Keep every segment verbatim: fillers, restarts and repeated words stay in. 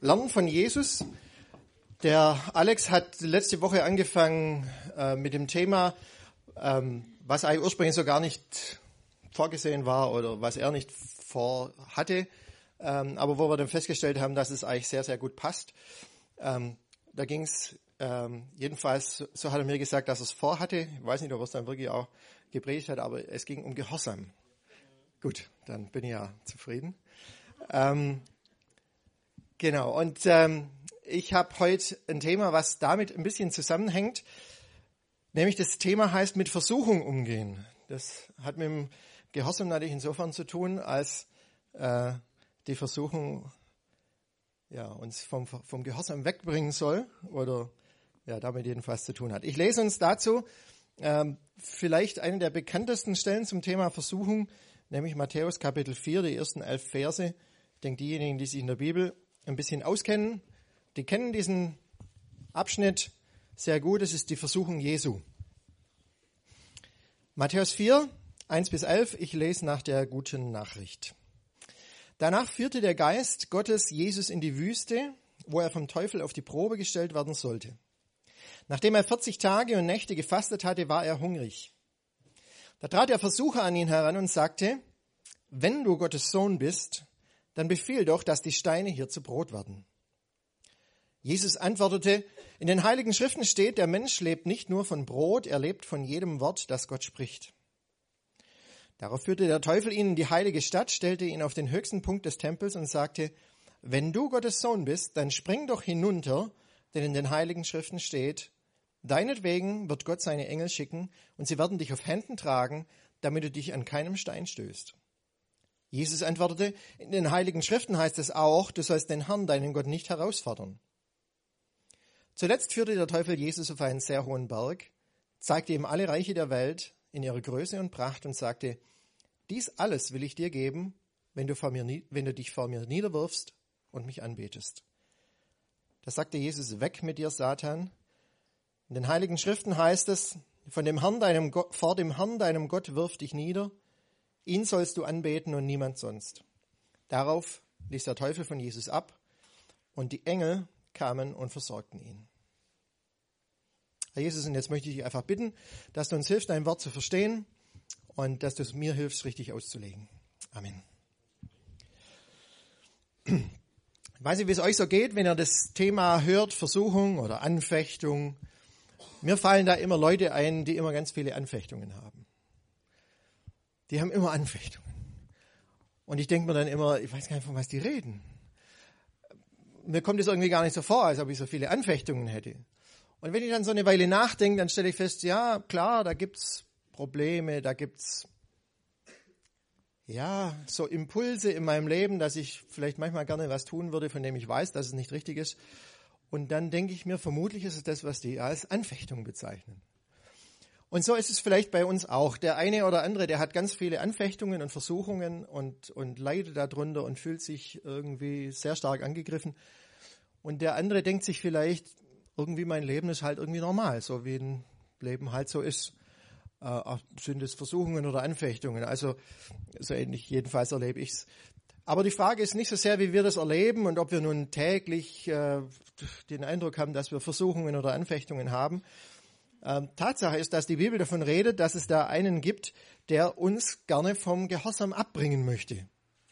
Lernen von Jesus. Der Alex hat letzte Woche angefangen äh, mit dem Thema, ähm, was eigentlich ursprünglich so gar nicht vorgesehen war oder was er nicht vorhatte, ähm, aber wo wir dann festgestellt haben, dass es eigentlich sehr, sehr gut passt. Ähm, da ging es ähm, jedenfalls, so hat er mir gesagt, dass er es vorhatte. Ich weiß nicht, ob er es dann wirklich auch gepredigt hat, aber es ging um Gehorsam. Gut, dann bin ich ja zufrieden. Ähm, genau, und ähm, ich habe heute ein Thema, was damit ein bisschen zusammenhängt, nämlich das Thema heißt mit Versuchung umgehen. Das hat mit dem Gehorsam natürlich insofern zu tun, als äh, die Versuchung ja, uns vom, vom Gehorsam wegbringen soll oder ja, damit jedenfalls zu tun hat. Ich lese uns dazu ähm, vielleicht eine der bekanntesten Stellen zum Thema Versuchung, nämlich Matthäus Kapitel vier, die ersten elf Verse. Ich denke, diejenigen, die sich in der Bibel ein bisschen auskennen, die kennen diesen Abschnitt sehr gut. Es ist die Versuchung Jesu. Matthäus vier, eins bis elf, ich lese nach der guten Nachricht. Danach führte der Geist Gottes Jesus in die Wüste, wo er vom Teufel auf die Probe gestellt werden sollte. Nachdem er vierzig Tage und Nächte gefastet hatte, war er hungrig. Da trat der Versucher an ihn heran und sagte, wenn du Gottes Sohn bist, dann befiehl doch, dass die Steine hier zu Brot werden. Jesus antwortete, in den Heiligen Schriften steht, der Mensch lebt nicht nur von Brot, er lebt von jedem Wort, das Gott spricht. Darauf führte der Teufel ihn in die heilige Stadt, stellte ihn auf den höchsten Punkt des Tempels und sagte, wenn du Gottes Sohn bist, dann spring doch hinunter, denn in den Heiligen Schriften steht, deinetwegen wird Gott seine Engel schicken und sie werden dich auf Händen tragen, damit du dich an keinem Stein stößt. Jesus antwortete, in den Heiligen Schriften heißt es auch, du sollst den Herrn, deinen Gott, nicht herausfordern. Zuletzt führte der Teufel Jesus auf einen sehr hohen Berg, zeigte ihm alle Reiche der Welt in ihrer Größe und Pracht und sagte, dies alles will ich dir geben, wenn du, vor mir, wenn du dich vor mir niederwirfst und mich anbetest. Da sagte Jesus, weg mit dir, Satan. In den Heiligen Schriften heißt es, von dem Herrn, deinem Gott, vor dem Herrn, deinem Gott, wirf dich nieder, ihn sollst du anbeten und niemand sonst. Darauf ließ der Teufel von Jesus ab und die Engel kamen und versorgten ihn. Herr Jesus, und jetzt möchte ich dich einfach bitten, dass du uns hilfst, dein Wort zu verstehen und dass du es mir hilfst, richtig auszulegen. Amen. Ich weiß nicht, wie es euch so geht, wenn ihr das Thema hört, Versuchung oder Anfechtung. Mir fallen da immer Leute ein, die immer ganz viele Anfechtungen haben. Die haben immer Anfechtungen. Und ich denke mir dann immer, ich weiß gar nicht, von was die reden. Mir kommt es irgendwie gar nicht so vor, als ob ich so viele Anfechtungen hätte. Und wenn ich dann so eine Weile nachdenke, dann stelle ich fest, ja, klar, da gibt's Probleme, da gibt's ja so Impulse in meinem Leben, dass ich vielleicht manchmal gerne was tun würde, von dem ich weiß, dass es nicht richtig ist. Und dann denke ich mir, vermutlich ist es das, was die als Anfechtung bezeichnen. Und so ist es vielleicht bei uns auch. Der eine oder andere, der hat ganz viele Anfechtungen und Versuchungen und, und leidet darunter und fühlt sich irgendwie sehr stark angegriffen. Und der andere denkt sich vielleicht, irgendwie mein Leben ist halt irgendwie normal, so wie ein Leben halt so ist. Äh, sind es Versuchungen oder Anfechtungen? Also so ähnlich, jedenfalls erlebe ich es. Aber die Frage ist nicht so sehr, wie wir das erleben und ob wir nun täglich äh, den Eindruck haben, dass wir Versuchungen oder Anfechtungen haben. Ähm, Tatsache ist, dass die Bibel davon redet, dass es da einen gibt, der uns gerne vom Gehorsam abbringen möchte.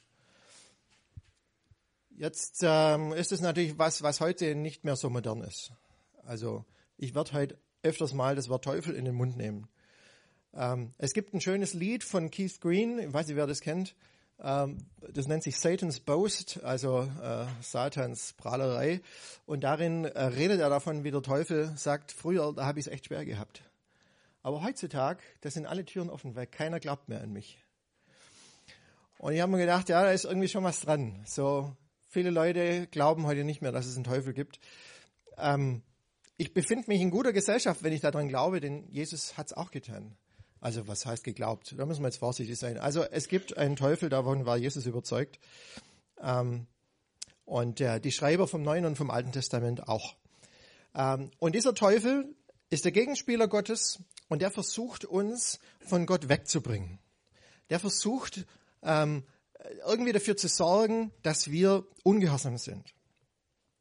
Jetzt ähm, ist es natürlich was, was heute nicht mehr so modern ist. Also ich werde heute öfters mal das Wort Teufel in den Mund nehmen. Ähm, es gibt ein schönes Lied von Keith Green, ich weiß nicht, wer das kennt. Ähm, das nennt sich Satan's Boast, also äh, Satans Prahlerei. Und darin äh, redet er davon, wie der Teufel sagt, früher, da habe ich es echt schwer gehabt. Aber heutzutage, da sind alle Türen offen, weil keiner glaubt mehr an mich. Und ich habe mir gedacht, ja, da ist irgendwie schon was dran. So viele Leute glauben heute nicht mehr, dass es einen Teufel gibt. Ähm, ich befinde mich in guter Gesellschaft, wenn ich daran glaube, denn Jesus hat es auch getan. Also was heißt geglaubt? Da müssen wir jetzt vorsichtig sein. Also es gibt einen Teufel, davon war Jesus überzeugt. Ähm, und äh, die Schreiber vom Neuen und vom Alten Testament auch. Ähm, und dieser Teufel ist der Gegenspieler Gottes und der versucht uns von Gott wegzubringen. Der versucht ähm, irgendwie dafür zu sorgen, dass wir ungehorsam sind.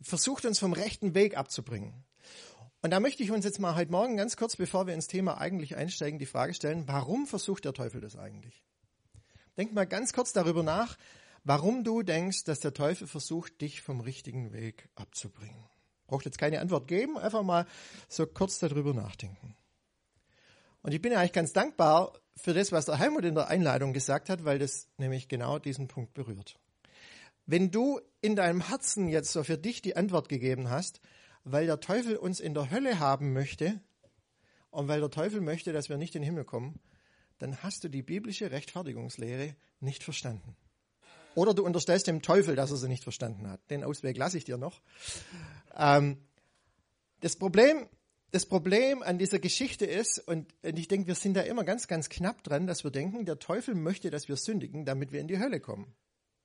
versucht uns vom rechten Weg abzubringen. Und da möchte ich uns jetzt mal heute Morgen ganz kurz, bevor wir ins Thema eigentlich einsteigen, die Frage stellen, warum versucht der Teufel das eigentlich? Denk mal ganz kurz darüber nach, warum du denkst, dass der Teufel versucht, dich vom richtigen Weg abzubringen. Braucht jetzt keine Antwort geben, einfach mal so kurz darüber nachdenken. Und ich bin ja eigentlich ganz dankbar für das, was der Helmut in der Einleitung gesagt hat, weil das nämlich genau diesen Punkt berührt. Wenn du in deinem Herzen jetzt so für dich die Antwort gegeben hast, weil der Teufel uns in der Hölle haben möchte und weil der Teufel möchte, dass wir nicht in den Himmel kommen, dann hast du die biblische Rechtfertigungslehre nicht verstanden. Oder du unterstellst dem Teufel, dass er sie nicht verstanden hat. Den Ausweg lasse ich dir noch. Ähm, das Problem, das Problem an dieser Geschichte ist, und ich denke, wir sind da immer ganz, ganz knapp dran, dass wir denken, der Teufel möchte, dass wir sündigen, damit wir in die Hölle kommen.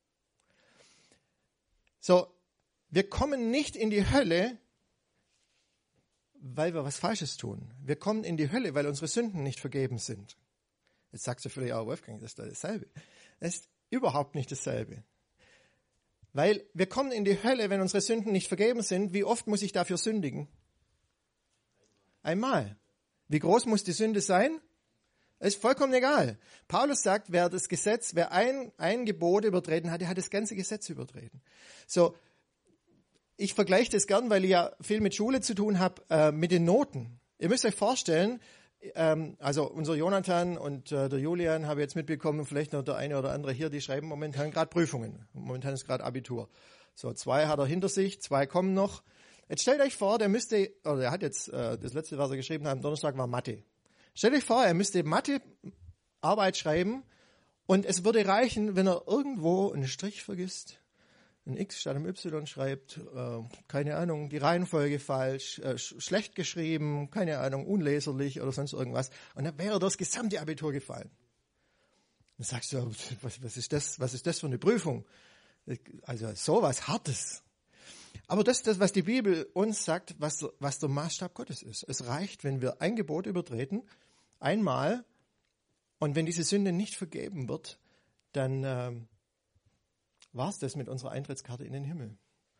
So, wir kommen nicht in die Hölle, weil wir was Falsches tun. Wir kommen in die Hölle, weil unsere Sünden nicht vergeben sind. Jetzt sagst du vielleicht, ja, Wolfgang, das ist doch dasselbe. Das ist überhaupt nicht dasselbe. Weil wir kommen in die Hölle, wenn unsere Sünden nicht vergeben sind. Wie oft muss ich dafür sündigen? Einmal. Wie groß muss die Sünde sein? Es ist vollkommen egal. Paulus sagt, wer das Gesetz, wer ein, ein Gebot übertreten hat, der hat das ganze Gesetz übertreten. So, ich vergleiche das gern, weil ich ja viel mit Schule zu tun habe, äh, mit den Noten. Ihr müsst euch vorstellen, ähm, also unser Jonathan und äh, der Julian, habe ich jetzt mitbekommen, vielleicht noch der eine oder andere hier, die schreiben momentan gerade Prüfungen. Momentan ist gerade Abitur. So, zwei hat er hinter sich, zwei kommen noch. Jetzt stellt euch vor, der müsste, oder er hat jetzt, äh, das letzte, was er geschrieben hat, am Donnerstag war Mathe. Stellt euch vor, er müsste Mathe-Arbeit schreiben und es würde reichen, wenn er irgendwo einen Strich vergisst, ein X statt einem Y schreibt, äh, keine Ahnung, die Reihenfolge falsch, äh, sch- schlecht geschrieben, keine Ahnung, unleserlich oder sonst irgendwas. Und dann wäre das gesamte Abitur gefallen. Dann sagst du, was, was ist das, was ist das für eine Prüfung? Also sowas Hartes. Aber das ist das, was die Bibel uns sagt, was, was der Maßstab Gottes ist. Es reicht, wenn wir ein Gebot übertreten, einmal, und wenn diese Sünde nicht vergeben wird, dann ähm, war es das mit unserer Eintrittskarte in den Himmel.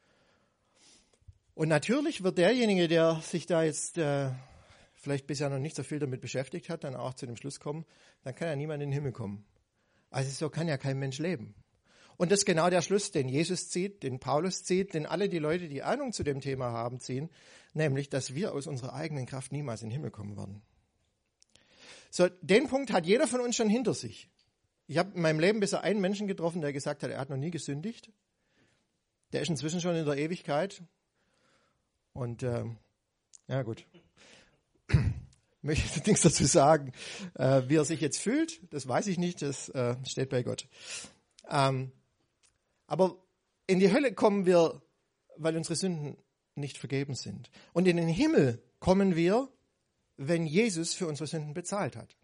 Und natürlich wird derjenige, der sich da jetzt äh, vielleicht bisher noch nicht so viel damit beschäftigt hat, dann auch zu dem Schluss kommen, dann kann ja niemand in den Himmel kommen. Also so kann ja kein Mensch leben. Und das ist genau der Schluss, den Jesus zieht, den Paulus zieht, den alle die Leute, die Ahnung zu dem Thema haben, ziehen, nämlich, dass wir aus unserer eigenen Kraft niemals in den Himmel kommen werden. So, den Punkt hat jeder von uns schon hinter sich. Ich habe in meinem Leben bisher einen Menschen getroffen, der gesagt hat, er hat noch nie gesündigt. Der ist inzwischen schon in der Ewigkeit. Und äh, ja gut, möchte nichts dazu sagen, äh, wie er sich jetzt fühlt. Das weiß ich nicht, das äh, steht bei Gott. Ähm, aber in die Hölle kommen wir, weil unsere Sünden nicht vergeben sind. Und in den Himmel kommen wir, wenn Jesus für unsere Sünden bezahlt hat.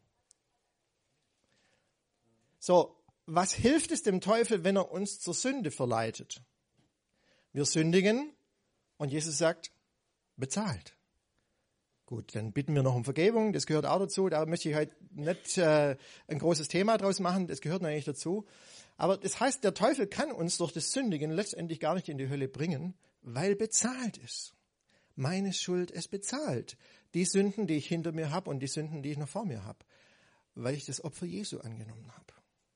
So, was hilft es dem Teufel, wenn er uns zur Sünde verleitet? Wir sündigen und Jesus sagt, bezahlt. Gut, dann bitten wir noch um Vergebung, das gehört auch dazu. Da möchte ich heute nicht äh, ein großes Thema draus machen, das gehört natürlich dazu. Aber das heißt, der Teufel kann uns durch das Sündigen letztendlich gar nicht in die Hölle bringen, weil bezahlt ist. Meine Schuld ist bezahlt. Die Sünden, die ich hinter mir habe und die Sünden, die ich noch vor mir habe, weil ich das Opfer Jesu angenommen habe.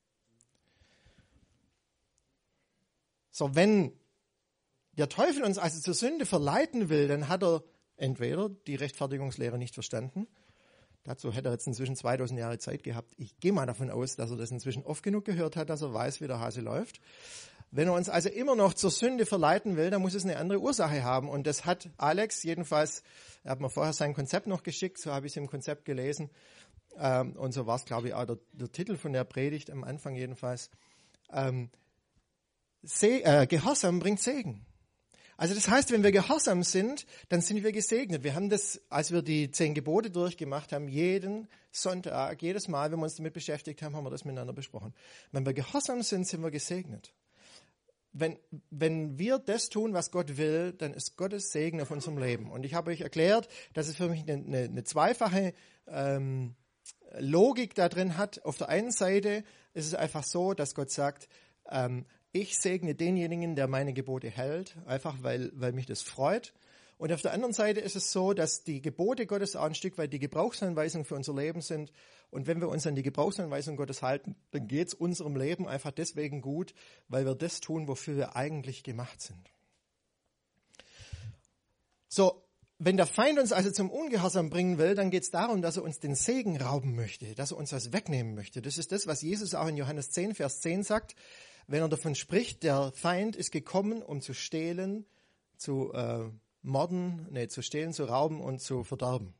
So, wenn der Teufel uns also zur Sünde verleiten will, dann hat er entweder die Rechtfertigungslehre nicht verstanden. Dazu hätte er jetzt inzwischen zweitausend Jahre Zeit gehabt. Ich gehe mal davon aus, dass er das inzwischen oft genug gehört hat, dass er weiß, wie der Hase läuft. Wenn er uns also immer noch zur Sünde verleiten will, dann muss es eine andere Ursache haben. Und das hat Alex jedenfalls, er hat mir vorher sein Konzept noch geschickt, so habe ich es im Konzept gelesen. Ähm, und so war es, glaube ich, auch der, der Titel von der Predigt, am Anfang jedenfalls. Ähm, Se- äh, Gehorsam bringt Segen. Also das heißt, wenn wir gehorsam sind, dann sind wir gesegnet. Wir haben das, als wir die zehn Gebote durchgemacht haben, jeden Sonntag, jedes Mal, wenn wir uns damit beschäftigt haben, haben wir das miteinander besprochen. Wenn wir gehorsam sind, sind wir gesegnet. Wenn, wenn wir das tun, was Gott will, dann ist Gottes Segen auf unserem Leben. Und ich habe euch erklärt, dass es für mich eine, eine, eine zweifache ähm, Logik da drin hat. Auf der einen Seite ist es einfach so, dass Gott sagt, ähm, ich segne denjenigen, der meine Gebote hält, einfach weil, weil mich das freut. Und auf der anderen Seite ist es so, dass die Gebote Gottes auch ein Stück weit die Gebrauchsanweisung für unser Leben sind. Und wenn wir uns an die Gebrauchsanweisung Gottes halten, dann geht es unserem Leben einfach deswegen gut, weil wir das tun, wofür wir eigentlich gemacht sind. So, wenn der Feind uns also zum Ungehorsam bringen will, dann geht es darum, dass er uns den Segen rauben möchte, dass er uns was wegnehmen möchte. Das ist das, was Jesus auch in Johannes zehn, Vers zehn sagt, wenn er davon spricht, der Feind ist gekommen, um zu stehlen, zu äh, morden, nee, zu stehlen, zu rauben und zu verderben.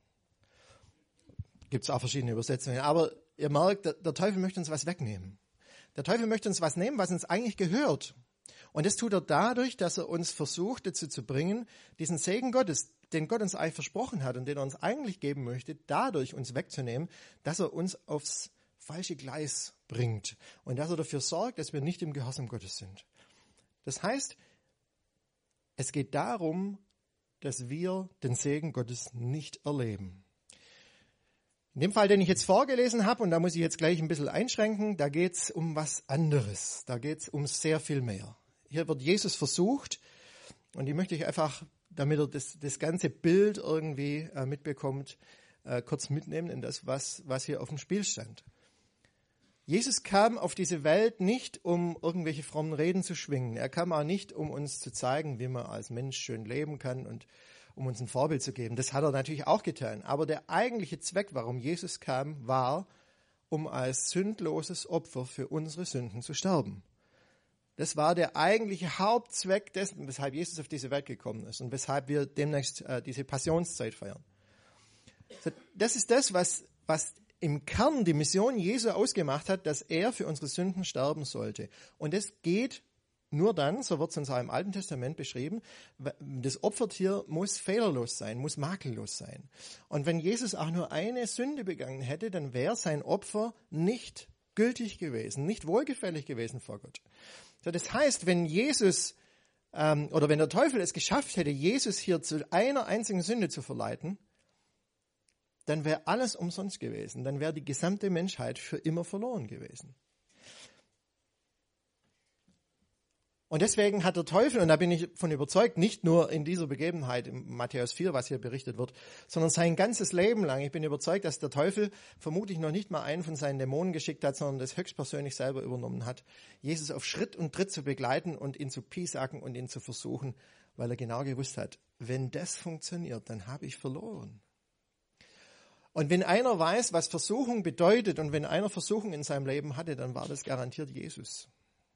Gibt es auch verschiedene Übersetzungen. Aber ihr merkt, der, der Teufel möchte uns was wegnehmen. Der Teufel möchte uns was nehmen, was uns eigentlich gehört. Und das tut er dadurch, dass er uns versucht, dazu zu bringen, diesen Segen Gottes, den Gott uns eigentlich versprochen hat und den er uns eigentlich geben möchte, dadurch uns wegzunehmen, dass er uns aufs falsche Gleis bringt und dass er dafür sorgt, dass wir nicht im Gehorsam Gottes sind. Das heißt, es geht darum, dass wir den Segen Gottes nicht erleben. In dem Fall, den ich jetzt vorgelesen habe, und da muss ich jetzt gleich ein bisschen einschränken, da geht es um was anderes. Da geht es um sehr viel mehr. Hier wird Jesus versucht, und die möchte ich einfach, damit er das, das ganze Bild irgendwie äh, mitbekommt, äh, kurz mitnehmen in das, was, was hier auf dem Spiel stand. Jesus kam auf diese Welt nicht, um irgendwelche frommen Reden zu schwingen. Er kam auch nicht, um uns zu zeigen, wie man als Mensch schön leben kann und um uns ein Vorbild zu geben. Das hat er natürlich auch getan. Aber der eigentliche Zweck, warum Jesus kam, war, um als sündloses Opfer für unsere Sünden zu sterben. Das war der eigentliche Hauptzweck dessen, weshalb Jesus auf diese Welt gekommen ist und weshalb wir demnächst äh, diese Passionszeit feiern. Das ist das, was, was im Kern die Mission Jesu ausgemacht hat, dass er für unsere Sünden sterben sollte. Und das geht nur dann, so wird es uns auch im Alten Testament beschrieben, das Opfertier muss fehlerlos sein, muss makellos sein. Und wenn Jesus auch nur eine Sünde begangen hätte, dann wäre sein Opfer nicht gültig gewesen, nicht wohlgefällig gewesen vor Gott. So, das heißt, wenn Jesus ähm, oder wenn der Teufel es geschafft hätte, Jesus hier zu einer einzigen Sünde zu verleiten, dann wäre alles umsonst gewesen. Dann wäre die gesamte Menschheit für immer verloren gewesen. Und deswegen hat der Teufel, und da bin ich von überzeugt, nicht nur in dieser Begebenheit, in Matthäus vier, was hier berichtet wird, sondern sein ganzes Leben lang, ich bin überzeugt, dass der Teufel vermutlich noch nicht mal einen von seinen Dämonen geschickt hat, sondern das höchstpersönlich selber übernommen hat, Jesus auf Schritt und Tritt zu begleiten und ihn zu piesacken und ihn zu versuchen, weil er genau gewusst hat, wenn das funktioniert, dann habe ich verloren. Und wenn einer weiß, was Versuchung bedeutet und wenn einer Versuchung in seinem Leben hatte, dann war das garantiert Jesus.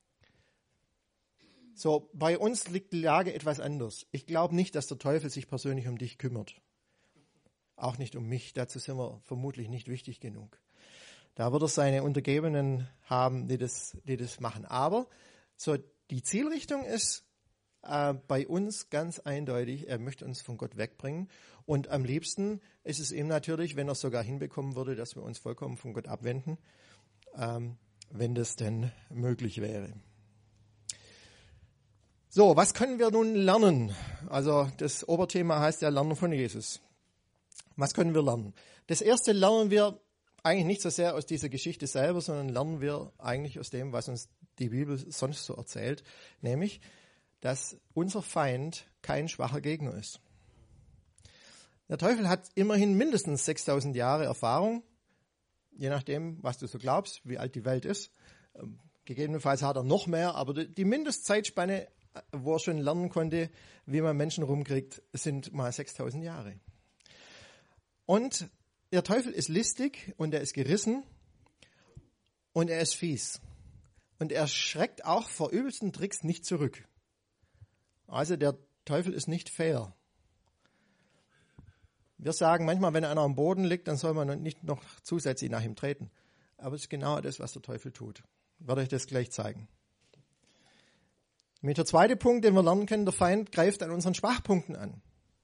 So, bei uns liegt die Lage etwas anders. Ich glaube nicht, dass der Teufel sich persönlich um dich kümmert. Auch nicht um mich. Dazu sind wir vermutlich nicht wichtig genug. Da wird er seine Untergebenen haben, die das, die das machen. Aber so die Zielrichtung ist äh, bei uns ganz eindeutig. Er möchte uns von Gott wegbringen. Und am liebsten ist es ihm natürlich, wenn er es sogar hinbekommen würde, dass wir uns vollkommen von Gott abwenden, ähm, wenn das denn möglich wäre. So, was können wir nun lernen? Also das Oberthema heißt ja Lernen von Jesus. Was können wir lernen? Das erste lernen wir eigentlich nicht so sehr aus dieser Geschichte selber, sondern lernen wir eigentlich aus dem, was uns die Bibel sonst so erzählt, nämlich, dass unser Feind kein schwacher Gegner ist. Der Teufel hat immerhin mindestens sechstausend Jahre Erfahrung, je nachdem, was du so glaubst, wie alt die Welt ist. Gegebenenfalls hat er noch mehr, aber die Mindestzeitspanne, wo er schon lernen konnte, wie man Menschen rumkriegt, sind mal sechstausend Jahre. Und der Teufel ist listig und er ist gerissen und er ist fies. Und er schreckt auch vor übelsten Tricks nicht zurück. Also der Teufel ist nicht fair. Wir sagen manchmal, wenn einer am Boden liegt, dann soll man nicht noch zusätzlich nach ihm treten. Aber es ist genau das, was der Teufel tut. Ich werde euch das gleich zeigen. Mit der zweite Punkt, den wir lernen können, der Feind greift an unseren Schwachpunkten an.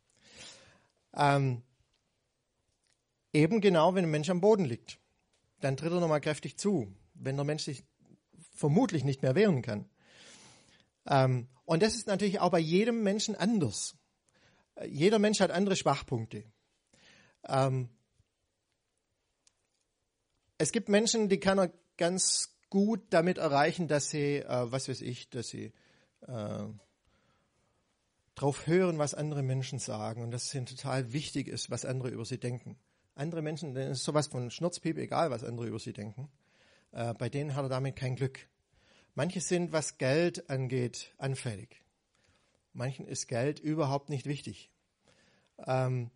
Ähm, eben genau, wenn ein Mensch am Boden liegt. Dann tritt er nochmal kräftig zu, wenn der Mensch sich vermutlich nicht mehr wehren kann. Ähm, und das ist natürlich auch bei jedem Menschen anders. Äh, jeder Mensch hat andere Schwachpunkte. Ähm, es gibt Menschen, die kann er ganz gut damit erreichen, dass sie, äh, was weiß ich, dass sie äh, drauf hören, was andere Menschen sagen und dass es ihnen total wichtig ist, was andere über sie denken. Andere Menschen, denen ist sowas von Schnurzpiep egal, was andere über sie denken. Äh, bei denen hat er damit kein Glück. Manche sind, was Geld angeht, anfällig. Manchen ist Geld überhaupt nicht wichtig. Ähm,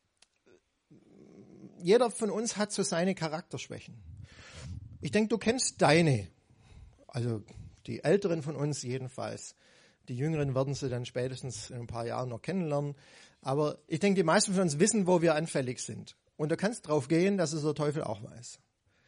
jeder von uns hat so seine Charakterschwächen. Ich denke, du kennst deine. Also die Älteren von uns jedenfalls. Die Jüngeren werden sie dann spätestens in ein paar Jahren noch kennenlernen. Aber ich denke, die meisten von uns wissen, wo wir anfällig sind. Und du kannst drauf gehen, dass es der Teufel auch weiß.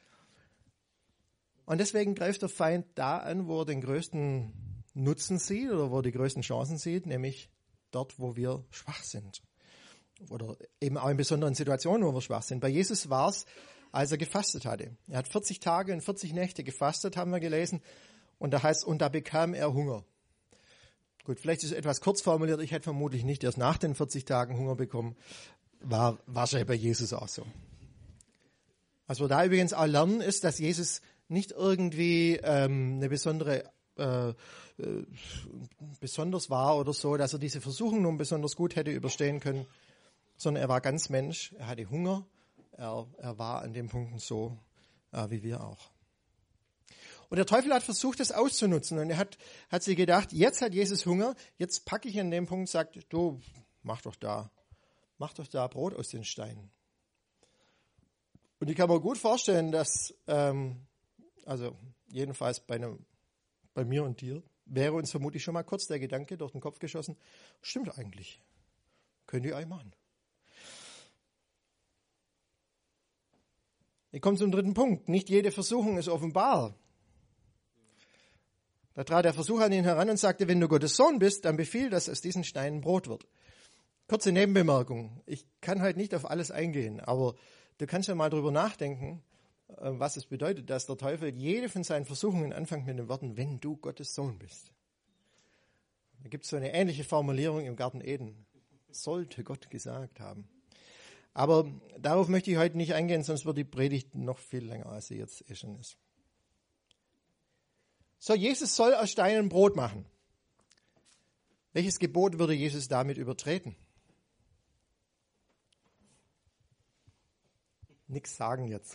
Und deswegen greift der Feind da an, wo er den größten Nutzen sieht oder wo er die größten Chancen sieht, nämlich dort, wo wir schwach sind. Oder eben auch in besonderen Situationen, wo wir schwach sind. Bei Jesus war es, als er gefastet hatte. Er hat vierzig Tage und vierzig Nächte gefastet, haben wir gelesen. Und da heißt, und da bekam er Hunger. Gut, vielleicht ist es etwas kurz formuliert. Ich hätte vermutlich nicht erst nach den vierzig Tagen Hunger bekommen. War wahrscheinlich bei Jesus auch so. Was wir da übrigens auch lernen, ist, dass Jesus nicht irgendwie ähm, eine besondere, äh, äh, besonders war oder so, dass er diese Versuchung nun besonders gut hätte überstehen können, sondern er war ganz Mensch, er hatte Hunger, er, er war an den Punkten so, äh, wie wir auch. Und der Teufel hat versucht, das auszunutzen und er hat, hat sich gedacht, jetzt hat Jesus Hunger, jetzt packe ich an dem Punkt und sage, du, mach doch da, mach doch da Brot aus den Steinen. Und ich kann mir gut vorstellen, dass, ähm, also jedenfalls bei, einem, bei mir und dir, wäre uns vermutlich schon mal kurz der Gedanke durch den Kopf geschossen, stimmt eigentlich, könnt ihr euch machen. Ich komme zum dritten Punkt, nicht jede Versuchung ist offenbar. Da trat der Versucher an ihn heran und sagte, wenn du Gottes Sohn bist, dann befiehl, dass aus diesen Steinen Brot wird. Kurze Nebenbemerkung, ich kann heute nicht auf alles eingehen, aber du kannst ja mal drüber nachdenken, was es bedeutet, dass der Teufel jede von seinen Versuchungen anfängt mit den Worten, wenn du Gottes Sohn bist. Da gibt es so eine ähnliche Formulierung im Garten Eden. Sollte Gott gesagt haben. Aber darauf möchte ich heute nicht eingehen, sonst wird die Predigt noch viel länger, als sie jetzt eh schon ist. So, Jesus soll aus Steinen Brot machen. Welches Gebot würde Jesus damit übertreten? Nichts sagen jetzt.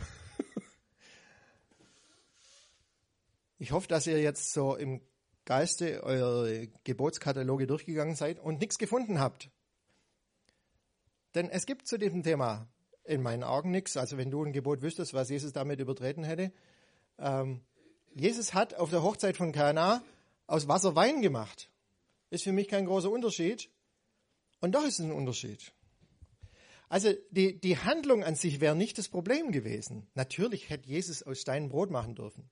Ich hoffe, dass ihr jetzt so im Geiste eure Gebotskataloge durchgegangen seid und nichts gefunden habt. Denn es gibt zu diesem Thema in meinen Augen nichts. Also wenn du ein Gebot wüsstest, was Jesus damit übertreten hätte. Ähm, Jesus hat auf der Hochzeit von Kana aus Wasser Wein gemacht. Ist für mich kein großer Unterschied. Und doch ist es ein Unterschied. Also die, die Handlung an sich wäre nicht das Problem gewesen. Natürlich hätte Jesus aus Steinen Brot machen dürfen.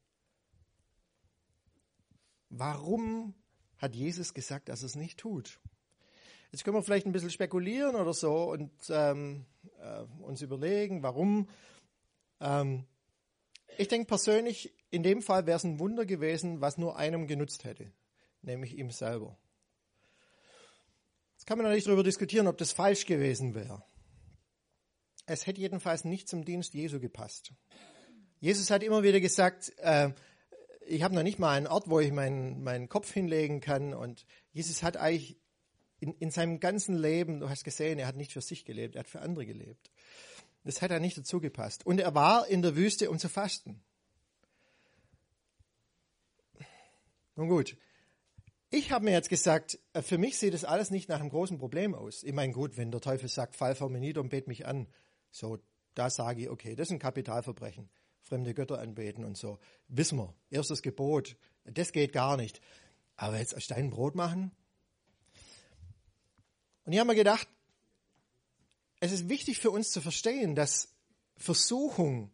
Warum hat Jesus gesagt, dass er es nicht tut? Jetzt können wir vielleicht ein bisschen spekulieren oder so und ähm, äh, uns überlegen, warum. Ähm, ich denke persönlich, in dem Fall wäre es ein Wunder gewesen, was nur einem genutzt hätte, nämlich ihm selber. Jetzt kann man natürlich darüber diskutieren, ob das falsch gewesen wäre. Es hätte jedenfalls nicht zum Dienst Jesu gepasst. Jesus hat immer wieder gesagt, äh, ich habe noch nicht mal einen Ort, wo ich meinen, meinen Kopf hinlegen kann. Und Jesus hat eigentlich in, in seinem ganzen Leben, du hast gesehen, er hat nicht für sich gelebt, er hat für andere gelebt. Das hat er nicht dazu gepasst. Und er war in der Wüste, um zu fasten. Nun gut, ich habe mir jetzt gesagt, für mich sieht das alles nicht nach einem großen Problem aus. Ich meine, gut, wenn der Teufel sagt, fall vor mir nieder und bet mich an, so, da sage ich, okay, das ist ein Kapitalverbrechen. Fremde Götter anbeten und so. Wissen wir, erstes Gebot, das geht gar nicht. Aber jetzt aus Steinen Brot machen? Und ich habe mir gedacht, es ist wichtig für uns zu verstehen, dass Versuchung,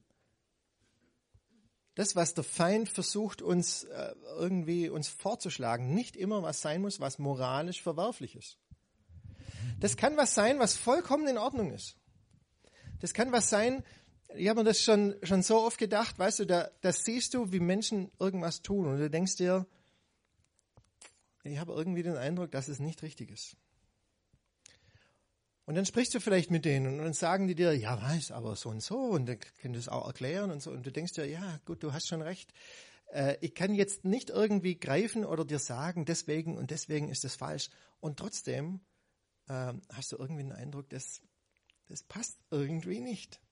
das, was der Feind versucht, uns äh, irgendwie uns vorzuschlagen, nicht immer was sein muss, was moralisch verwerflich ist. Das kann was sein, was vollkommen in Ordnung ist. Das kann was sein, ich habe mir das schon, schon so oft gedacht, weißt du, da, da siehst du, wie Menschen irgendwas tun und du denkst dir, ich habe irgendwie den Eindruck, dass es nicht richtig ist. Und dann sprichst du vielleicht mit denen und dann sagen die dir, ja, weiß, aber so und so und dann können das auch erklären und so und du denkst dir, ja, gut, du hast schon recht. äh, ich kann jetzt nicht irgendwie greifen oder dir sagen, deswegen und deswegen ist das falsch. Und trotzdem äh, hast du irgendwie den Eindruck, das, das passt irgendwie nicht.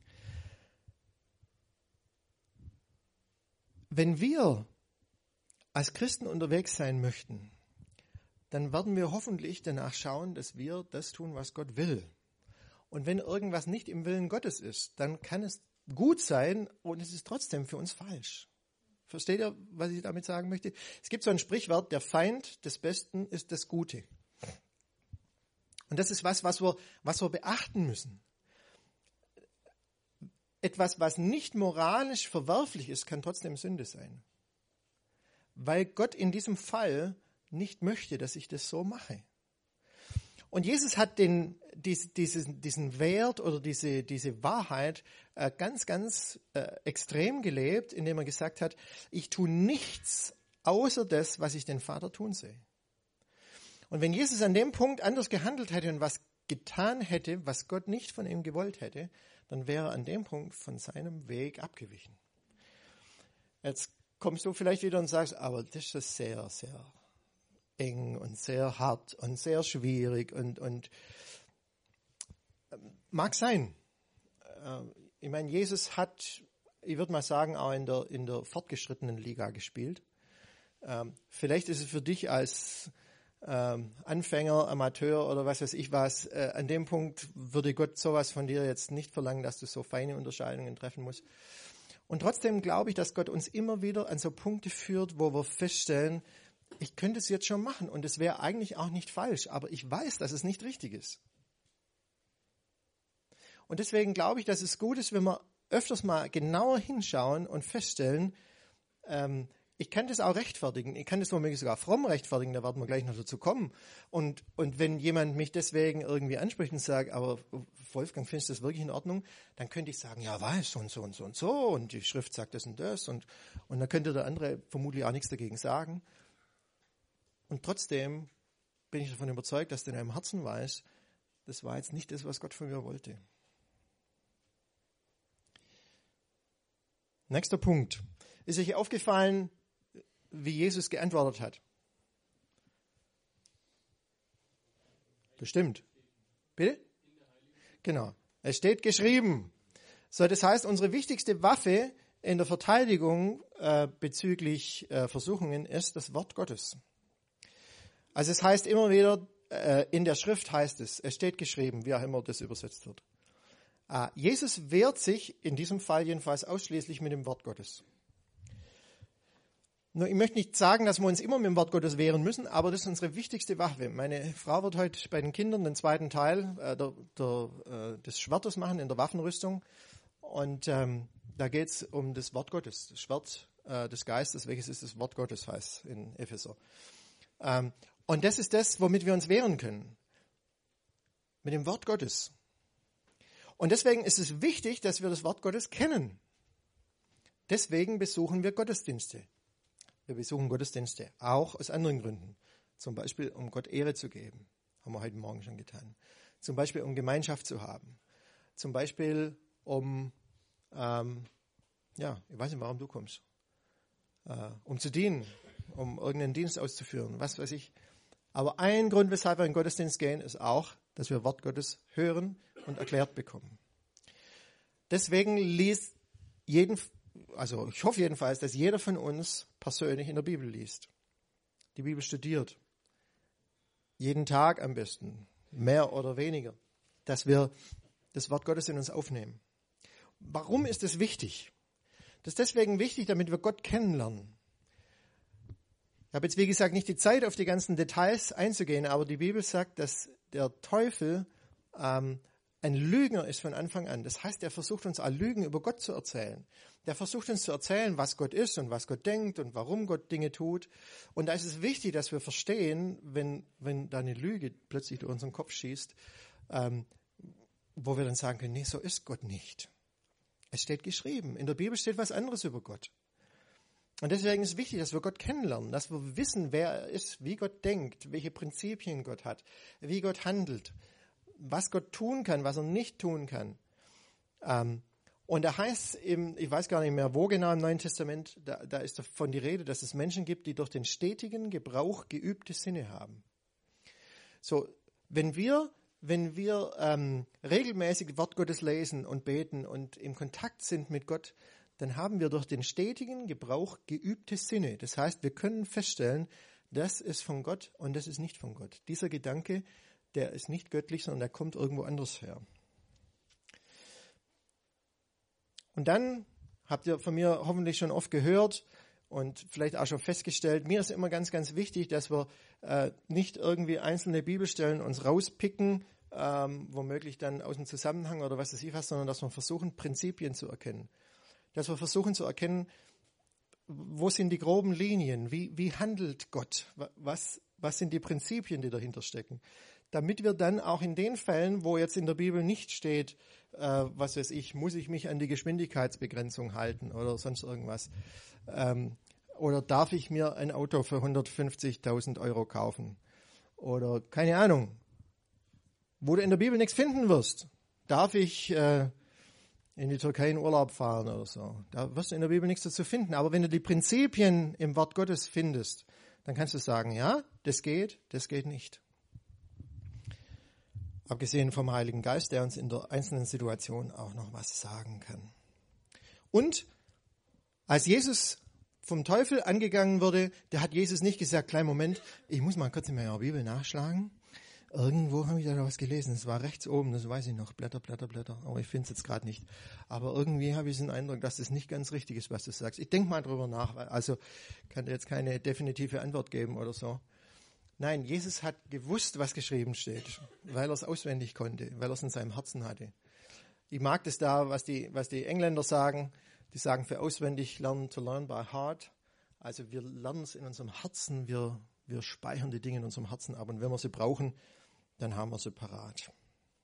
Wenn wir als Christen unterwegs sein möchten, dann werden wir hoffentlich danach schauen, dass wir das tun, was Gott will. Und wenn irgendwas nicht im Willen Gottes ist, dann kann es gut sein und es ist trotzdem für uns falsch. Versteht ihr, was ich damit sagen möchte? Es gibt so ein Sprichwort, der Feind des Besten ist das Gute. Und das ist was, was wir, was wir beachten müssen. Etwas, was nicht moralisch verwerflich ist, kann trotzdem Sünde sein. Weil Gott in diesem Fall nicht möchte, dass ich das so mache. Und Jesus hat den, dies, diesen, diesen Wert oder diese, diese Wahrheit äh, ganz, ganz äh, extrem gelebt, indem er gesagt hat, ich tue nichts außer das, was ich den Vater tun sehe. Und wenn Jesus an dem Punkt anders gehandelt hätte und was getan hätte, was Gott nicht von ihm gewollt hätte, dann wäre er an dem Punkt von seinem Weg abgewichen. Jetzt kommst du vielleicht wieder und sagst, aber das ist sehr, sehr eng und sehr hart und sehr schwierig und, und mag sein. Ich meine, Jesus hat, ich würde mal sagen, auch in der, in der fortgeschrittenen Liga gespielt. Vielleicht ist es für dich als Anfänger, Amateur oder was weiß ich was, an dem Punkt würde Gott sowas von dir jetzt nicht verlangen, dass du so feine Unterscheidungen treffen musst. Und trotzdem glaube ich, dass Gott uns immer wieder an so Punkte führt, wo wir feststellen, ich könnte es jetzt schon machen und es wäre eigentlich auch nicht falsch, aber ich weiß, dass es nicht richtig ist. Und deswegen glaube ich, dass es gut ist, wenn wir öfters mal genauer hinschauen und feststellen, ähm, ich kann das auch rechtfertigen, ich kann das womöglich sogar fromm rechtfertigen, da werden wir gleich noch dazu kommen. Und, und wenn jemand mich deswegen irgendwie anspricht und sagt, aber Wolfgang, findest du das wirklich in Ordnung? Dann könnte ich sagen, ja, weiß, so und so und so und so und die Schrift sagt das und das und, und dann könnte der andere vermutlich auch nichts dagegen sagen. Und trotzdem bin ich davon überzeugt, dass der in einem Herzen weiß, das war jetzt nicht das, was Gott von mir wollte. Nächster Punkt. Ist euch aufgefallen, wie Jesus geantwortet hat? Bestimmt. Bitte? Genau. Es steht geschrieben. So, das heißt, unsere wichtigste Waffe in der Verteidigung äh, bezüglich äh, Versuchungen ist das Wort Gottes. Also es heißt immer wieder, äh, in der Schrift heißt es, es steht geschrieben, wie auch immer das übersetzt wird. Äh, Jesus wehrt sich in diesem Fall jedenfalls ausschließlich mit dem Wort Gottes. Nur, ich möchte nicht sagen, dass wir uns immer mit dem Wort Gottes wehren müssen, aber das ist unsere wichtigste Waffe. Meine Frau wird heute bei den Kindern den zweiten Teil äh, der, der, äh, des Schwertes machen in der Waffenrüstung. Und ähm, da geht es um das Wort Gottes, das Schwert äh, des Geistes, welches ist das Wort Gottes, heißt in Epheser. Ähm, und das ist das, womit wir uns wehren können. Mit dem Wort Gottes. Und deswegen ist es wichtig, dass wir das Wort Gottes kennen. Deswegen besuchen wir Gottesdienste. Wir besuchen Gottesdienste, auch aus anderen Gründen. Zum Beispiel, um Gott Ehre zu geben. Haben wir heute Morgen schon getan. Zum Beispiel, um Gemeinschaft zu haben. Zum Beispiel, um, ähm, ja, ich weiß nicht, warum du kommst. Äh, um zu dienen, um irgendeinen Dienst auszuführen, was weiß ich. Aber ein Grund, weshalb wir in den Gottesdienst gehen, ist auch, dass wir Wort Gottes hören und erklärt bekommen. Deswegen liest jeden, also ich hoffe jedenfalls, dass jeder von uns persönlich in der Bibel liest. Die Bibel studiert. Jeden Tag am besten. Mehr oder weniger. Dass wir das Wort Gottes in uns aufnehmen. Warum ist das wichtig? Das ist deswegen wichtig, damit wir Gott kennenlernen. Ich habe jetzt, wie gesagt, nicht die Zeit, auf die ganzen Details einzugehen, aber die Bibel sagt, dass der Teufel ähm, ein Lügner ist von Anfang an. Das heißt, er versucht uns all Lügen über Gott zu erzählen. Der versucht uns zu erzählen, was Gott ist und was Gott denkt und warum Gott Dinge tut. Und da ist es wichtig, dass wir verstehen, wenn, wenn da eine Lüge plötzlich durch unseren Kopf schießt, ähm, wo wir dann sagen können, nee, so ist Gott nicht. Es steht geschrieben. In der Bibel steht was anderes über Gott. Und deswegen ist es wichtig, dass wir Gott kennenlernen, dass wir wissen, wer er ist, wie Gott denkt, welche Prinzipien Gott hat, wie Gott handelt, was Gott tun kann, was er nicht tun kann. Ähm, Und da heißt es im, ich weiß gar nicht mehr, wo genau im Neuen Testament, da, da ist davon die Rede, dass es Menschen gibt, die durch den stetigen Gebrauch geübte Sinne haben. So, wenn wir, wenn wir ähm, regelmäßig Wort Gottes lesen und beten und im Kontakt sind mit Gott, dann haben wir durch den stetigen Gebrauch geübte Sinne. Das heißt, wir können feststellen, das ist von Gott und das ist nicht von Gott. Dieser Gedanke, der ist nicht göttlich, sondern der kommt irgendwo anders her. Und dann habt ihr von mir hoffentlich schon oft gehört und vielleicht auch schon festgestellt, mir ist immer ganz, ganz wichtig, dass wir äh, nicht irgendwie einzelne Bibelstellen uns rauspicken, ähm, womöglich dann aus dem Zusammenhang oder was weiß ich was, sondern dass wir versuchen, Prinzipien zu erkennen. Dass wir versuchen zu erkennen, wo sind die groben Linien, wie, wie handelt Gott, was, was sind die Prinzipien, die dahinter stecken. Damit wir dann auch in den Fällen, wo jetzt in der Bibel nicht steht, äh, was weiß ich, muss ich mich an die Geschwindigkeitsbegrenzung halten oder sonst irgendwas, ähm, oder darf ich mir ein Auto für hundertfünfzigtausend Euro kaufen oder keine Ahnung, wo du in der Bibel nichts finden wirst, darf ich äh, in die Türkei in Urlaub fahren oder so, da wirst du in der Bibel nichts dazu finden, aber wenn du die Prinzipien im Wort Gottes findest, dann kannst du sagen, ja, das geht, das geht nicht. Abgesehen vom Heiligen Geist, der uns in der einzelnen Situation auch noch was sagen kann. Und als Jesus vom Teufel angegangen wurde, der hat Jesus nicht gesagt, kleinen Moment, ich muss mal kurz in meiner Bibel nachschlagen. Irgendwo habe ich da was gelesen, es war rechts oben, das weiß ich noch, Blätter, Blätter, Blätter, aber ich finde es jetzt gerade nicht. Aber irgendwie habe ich den Eindruck, dass das nicht ganz richtig ist, was du sagst. Ich denke mal drüber nach, also kann dir jetzt keine definitive Antwort geben oder so. Nein, Jesus hat gewusst, was geschrieben steht, weil er es auswendig konnte, weil er es in seinem Herzen hatte. Ich mag das da, was die, was die Engländer sagen. Die sagen für auswendig lernen, to learn by heart. Also wir lernen es in unserem Herzen, wir, wir speichern die Dinge in unserem Herzen ab. Und wenn wir sie brauchen, dann haben wir sie parat.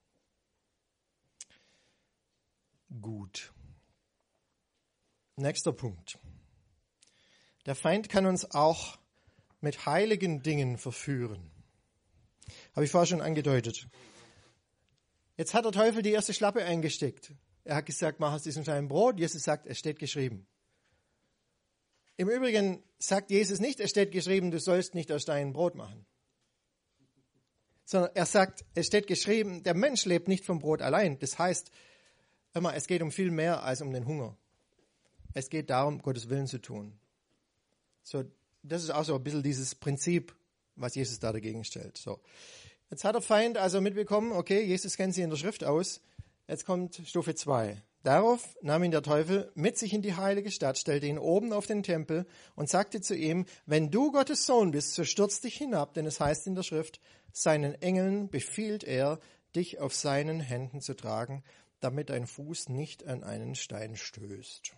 Gut. Nächster Punkt. Der Feind kann uns auch mit heiligen Dingen verführen. Habe ich vorher schon angedeutet. Jetzt hat der Teufel die erste Schlappe eingesteckt. Er hat gesagt, mach aus diesem Stein Brot. Jesus sagt, es steht geschrieben. Im Übrigen sagt Jesus nicht, es steht geschrieben, du sollst nicht aus Steinen Brot machen. Sondern er sagt, es steht geschrieben, der Mensch lebt nicht vom Brot allein. Das heißt, immer, es geht um viel mehr als um den Hunger. Es geht darum, Gottes Willen zu tun. So, das ist auch so ein bisschen dieses Prinzip, was Jesus da dagegen stellt. So. Jetzt hat der Feind also mitbekommen, okay, Jesus kennt sich in der Schrift aus. Jetzt kommt Stufe zwei. Darauf nahm ihn der Teufel mit sich in die heilige Stadt, stellte ihn oben auf den Tempel und sagte zu ihm, wenn du Gottes Sohn bist, so stürz dich hinab, denn es heißt in der Schrift, seinen Engeln befiehlt er, dich auf seinen Händen zu tragen, damit dein Fuß nicht an einen Stein stößt.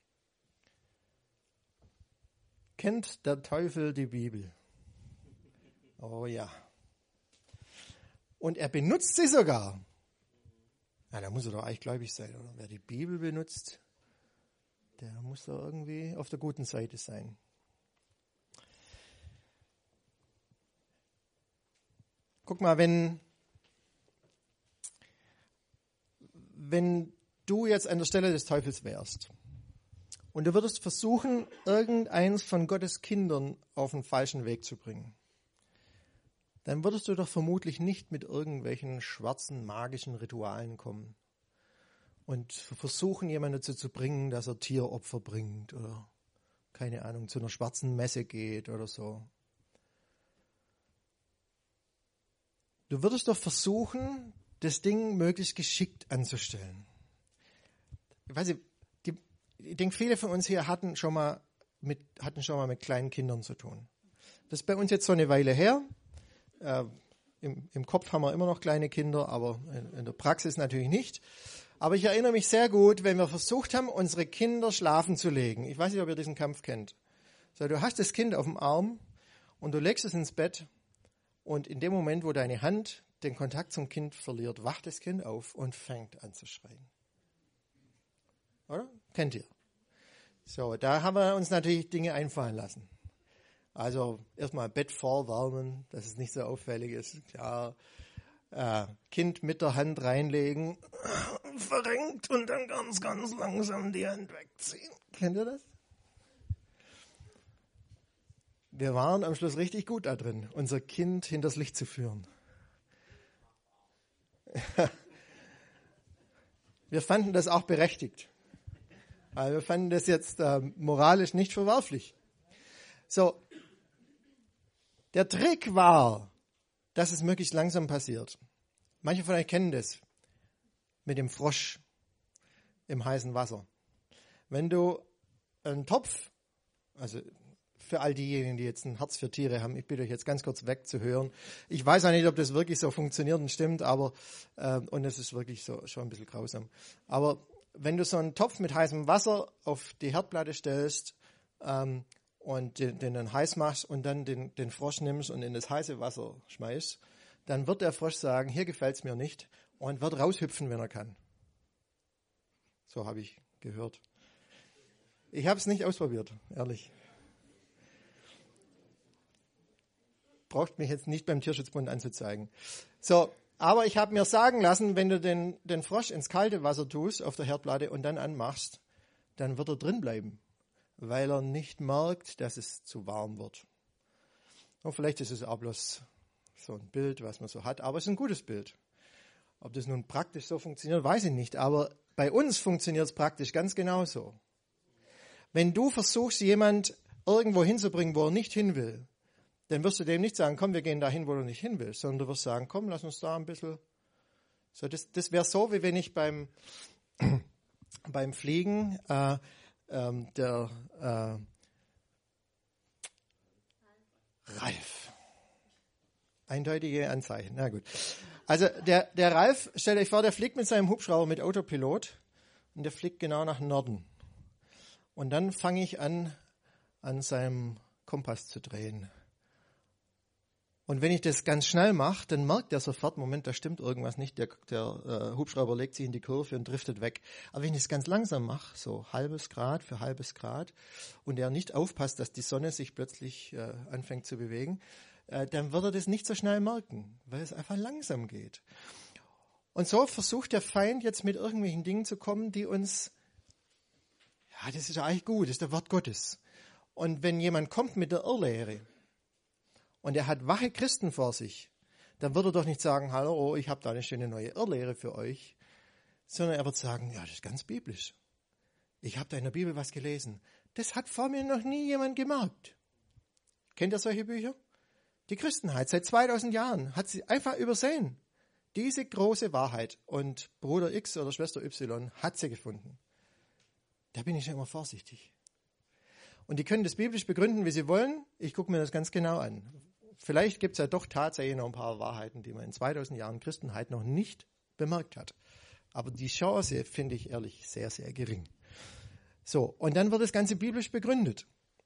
Kennt der Teufel die Bibel? Oh ja. Und er benutzt sie sogar. Ja, da muss er doch eigentlich gläubig sein, oder? Wer die Bibel benutzt, der muss doch irgendwie auf der guten Seite sein. Guck mal, wenn, wenn du jetzt an der Stelle des Teufels wärst und du würdest versuchen, irgendeins von Gottes Kindern auf den falschen Weg zu bringen, dann würdest du doch vermutlich nicht mit irgendwelchen schwarzen, magischen Ritualen kommen und versuchen, jemanden dazu zu bringen, dass er Tieropfer bringt oder, keine Ahnung, zu einer schwarzen Messe geht oder so. Du würdest doch versuchen, das Ding möglichst geschickt anzustellen. Ich weiß nicht, die, ich denke, viele von uns hier hatten schon mal mit, hatten schon mal mit kleinen Kindern zu tun. Das ist bei uns jetzt so eine Weile her. Äh, im, Im Kopf haben wir immer noch kleine Kinder, aber in, in der Praxis natürlich nicht. Aber ich erinnere mich sehr gut, wenn wir versucht haben, unsere Kinder schlafen zu legen. Ich weiß nicht, ob ihr diesen Kampf kennt. So, du hast das Kind auf dem Arm und du legst es ins Bett und in dem Moment, wo deine Hand den Kontakt zum Kind verliert, wacht das Kind auf und fängt an zu schreien. Oder? Kennt ihr? So, da haben wir uns natürlich Dinge einfallen lassen. Also erstmal Bett vorwärmen, dass es nicht so auffällig ist. Klar, äh, Kind mit der Hand reinlegen, verrenkt und dann ganz, ganz langsam die Hand wegziehen. Kennt ihr das? Wir waren am Schluss richtig gut da drin, unser Kind hinters Licht zu führen. Wir fanden das auch berechtigt. Aber wir fanden das jetzt äh, moralisch nicht verwerflich. So, der Trick war, dass es möglichst langsam passiert. Manche von euch kennen das mit dem Frosch im heißen Wasser. Wenn du einen Topf, also für all diejenigen, die jetzt ein Herz für Tiere haben, ich bitte euch jetzt ganz kurz wegzuhören. Ich weiß auch nicht, ob das wirklich so funktioniert und stimmt, aber äh, und es ist wirklich so schon ein bisschen grausam. Aber wenn du so einen Topf mit heißem Wasser auf die Herdplatte stellst ähm, und den, den dann heiß machst und dann den, den Frosch nimmst und in das heiße Wasser schmeißt, dann wird der Frosch sagen, hier gefällt es mir nicht und wird raushüpfen, wenn er kann. So habe ich gehört. Ich habe es nicht ausprobiert, ehrlich. Braucht mich jetzt nicht beim Tierschutzbund anzuzeigen. So, aber ich habe mir sagen lassen, wenn du den, den Frosch ins kalte Wasser tust auf der Herdplatte und dann anmachst, dann wird er drin bleiben, weil er nicht merkt, dass es zu warm wird. Und vielleicht ist es auch bloß so ein Bild, was man so hat, aber es ist ein gutes Bild. Ob das nun praktisch so funktioniert, weiß ich nicht, aber bei uns funktioniert es praktisch ganz genauso. Wenn du versuchst, jemand irgendwo hinzubringen, wo er nicht hin will, dann wirst du dem nicht sagen, komm, wir gehen dahin, wo du nicht hin willst, sondern du wirst sagen, komm, lass uns da ein bisschen. So, das das wäre so, wie wenn ich beim, beim Fliegen äh, ähm, der äh, Ralf. Eindeutige Anzeichen, na gut. Also der, der Ralf, stellt euch vor, der fliegt mit seinem Hubschrauber mit Autopilot und der fliegt genau nach Norden. Und dann fange ich an, an seinem Kompass zu drehen. Und wenn ich das ganz schnell mache, dann merkt er sofort, Moment, da stimmt irgendwas nicht. Der, der äh, Hubschrauber legt sich in die Kurve und driftet weg. Aber wenn ich das ganz langsam mache, so halbes Grad für halbes Grad, und er nicht aufpasst, dass die Sonne sich plötzlich äh, anfängt zu bewegen, äh, dann wird er das nicht so schnell merken, weil es einfach langsam geht. Und so versucht der Feind jetzt mit irgendwelchen Dingen zu kommen, die uns, ja, das ist ja eigentlich gut, das ist der Wort Gottes. Und wenn jemand kommt mit der Irrlehre, und er hat wache Christen vor sich, dann wird er doch nicht sagen, hallo, ich habe da eine schöne neue Irrlehre für euch, sondern er wird sagen, ja, das ist ganz biblisch. Ich habe da in der Bibel was gelesen. Das hat vor mir noch nie jemand gemerkt. Kennt ihr solche Bücher? Die Christenheit seit zweitausend Jahren hat sie einfach übersehen. Diese große Wahrheit und Bruder X oder Schwester Y hat sie gefunden. Da bin ich schon immer vorsichtig. Und die können das biblisch begründen, wie sie wollen. Ich gucke mir das ganz genau an. Vielleicht gibt es ja doch tatsächlich noch ein paar Wahrheiten, die man in zweitausend Jahren Christenheit noch nicht bemerkt hat. Aber die Chance finde ich ehrlich sehr, sehr gering. So, und dann wird das Ganze biblisch begründet.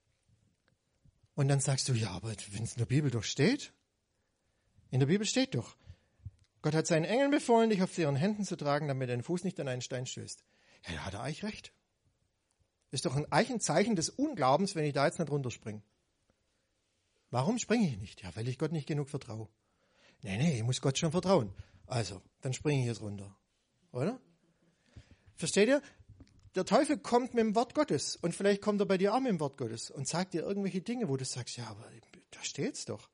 Und dann sagst du, ja, aber wenn es in der Bibel doch steht, in der Bibel steht doch, Gott hat seinen Engeln befohlen, dich auf ihren Händen zu tragen, damit dein Fuß nicht an einen Stein stößt. Ja, da hat er eigentlich recht. Ist doch ein Eichenzeichen des Unglaubens, wenn ich da jetzt nicht runterspringe. Warum springe ich nicht? Ja, weil ich Gott nicht genug vertraue. Nee, nee, ich muss Gott schon vertrauen. Also, dann springe ich jetzt runter. Oder? Versteht ihr? Der Teufel kommt mit dem Wort Gottes und vielleicht kommt er bei dir auch mit dem Wort Gottes und sagt dir irgendwelche Dinge, wo du sagst, ja, aber da steht's doch.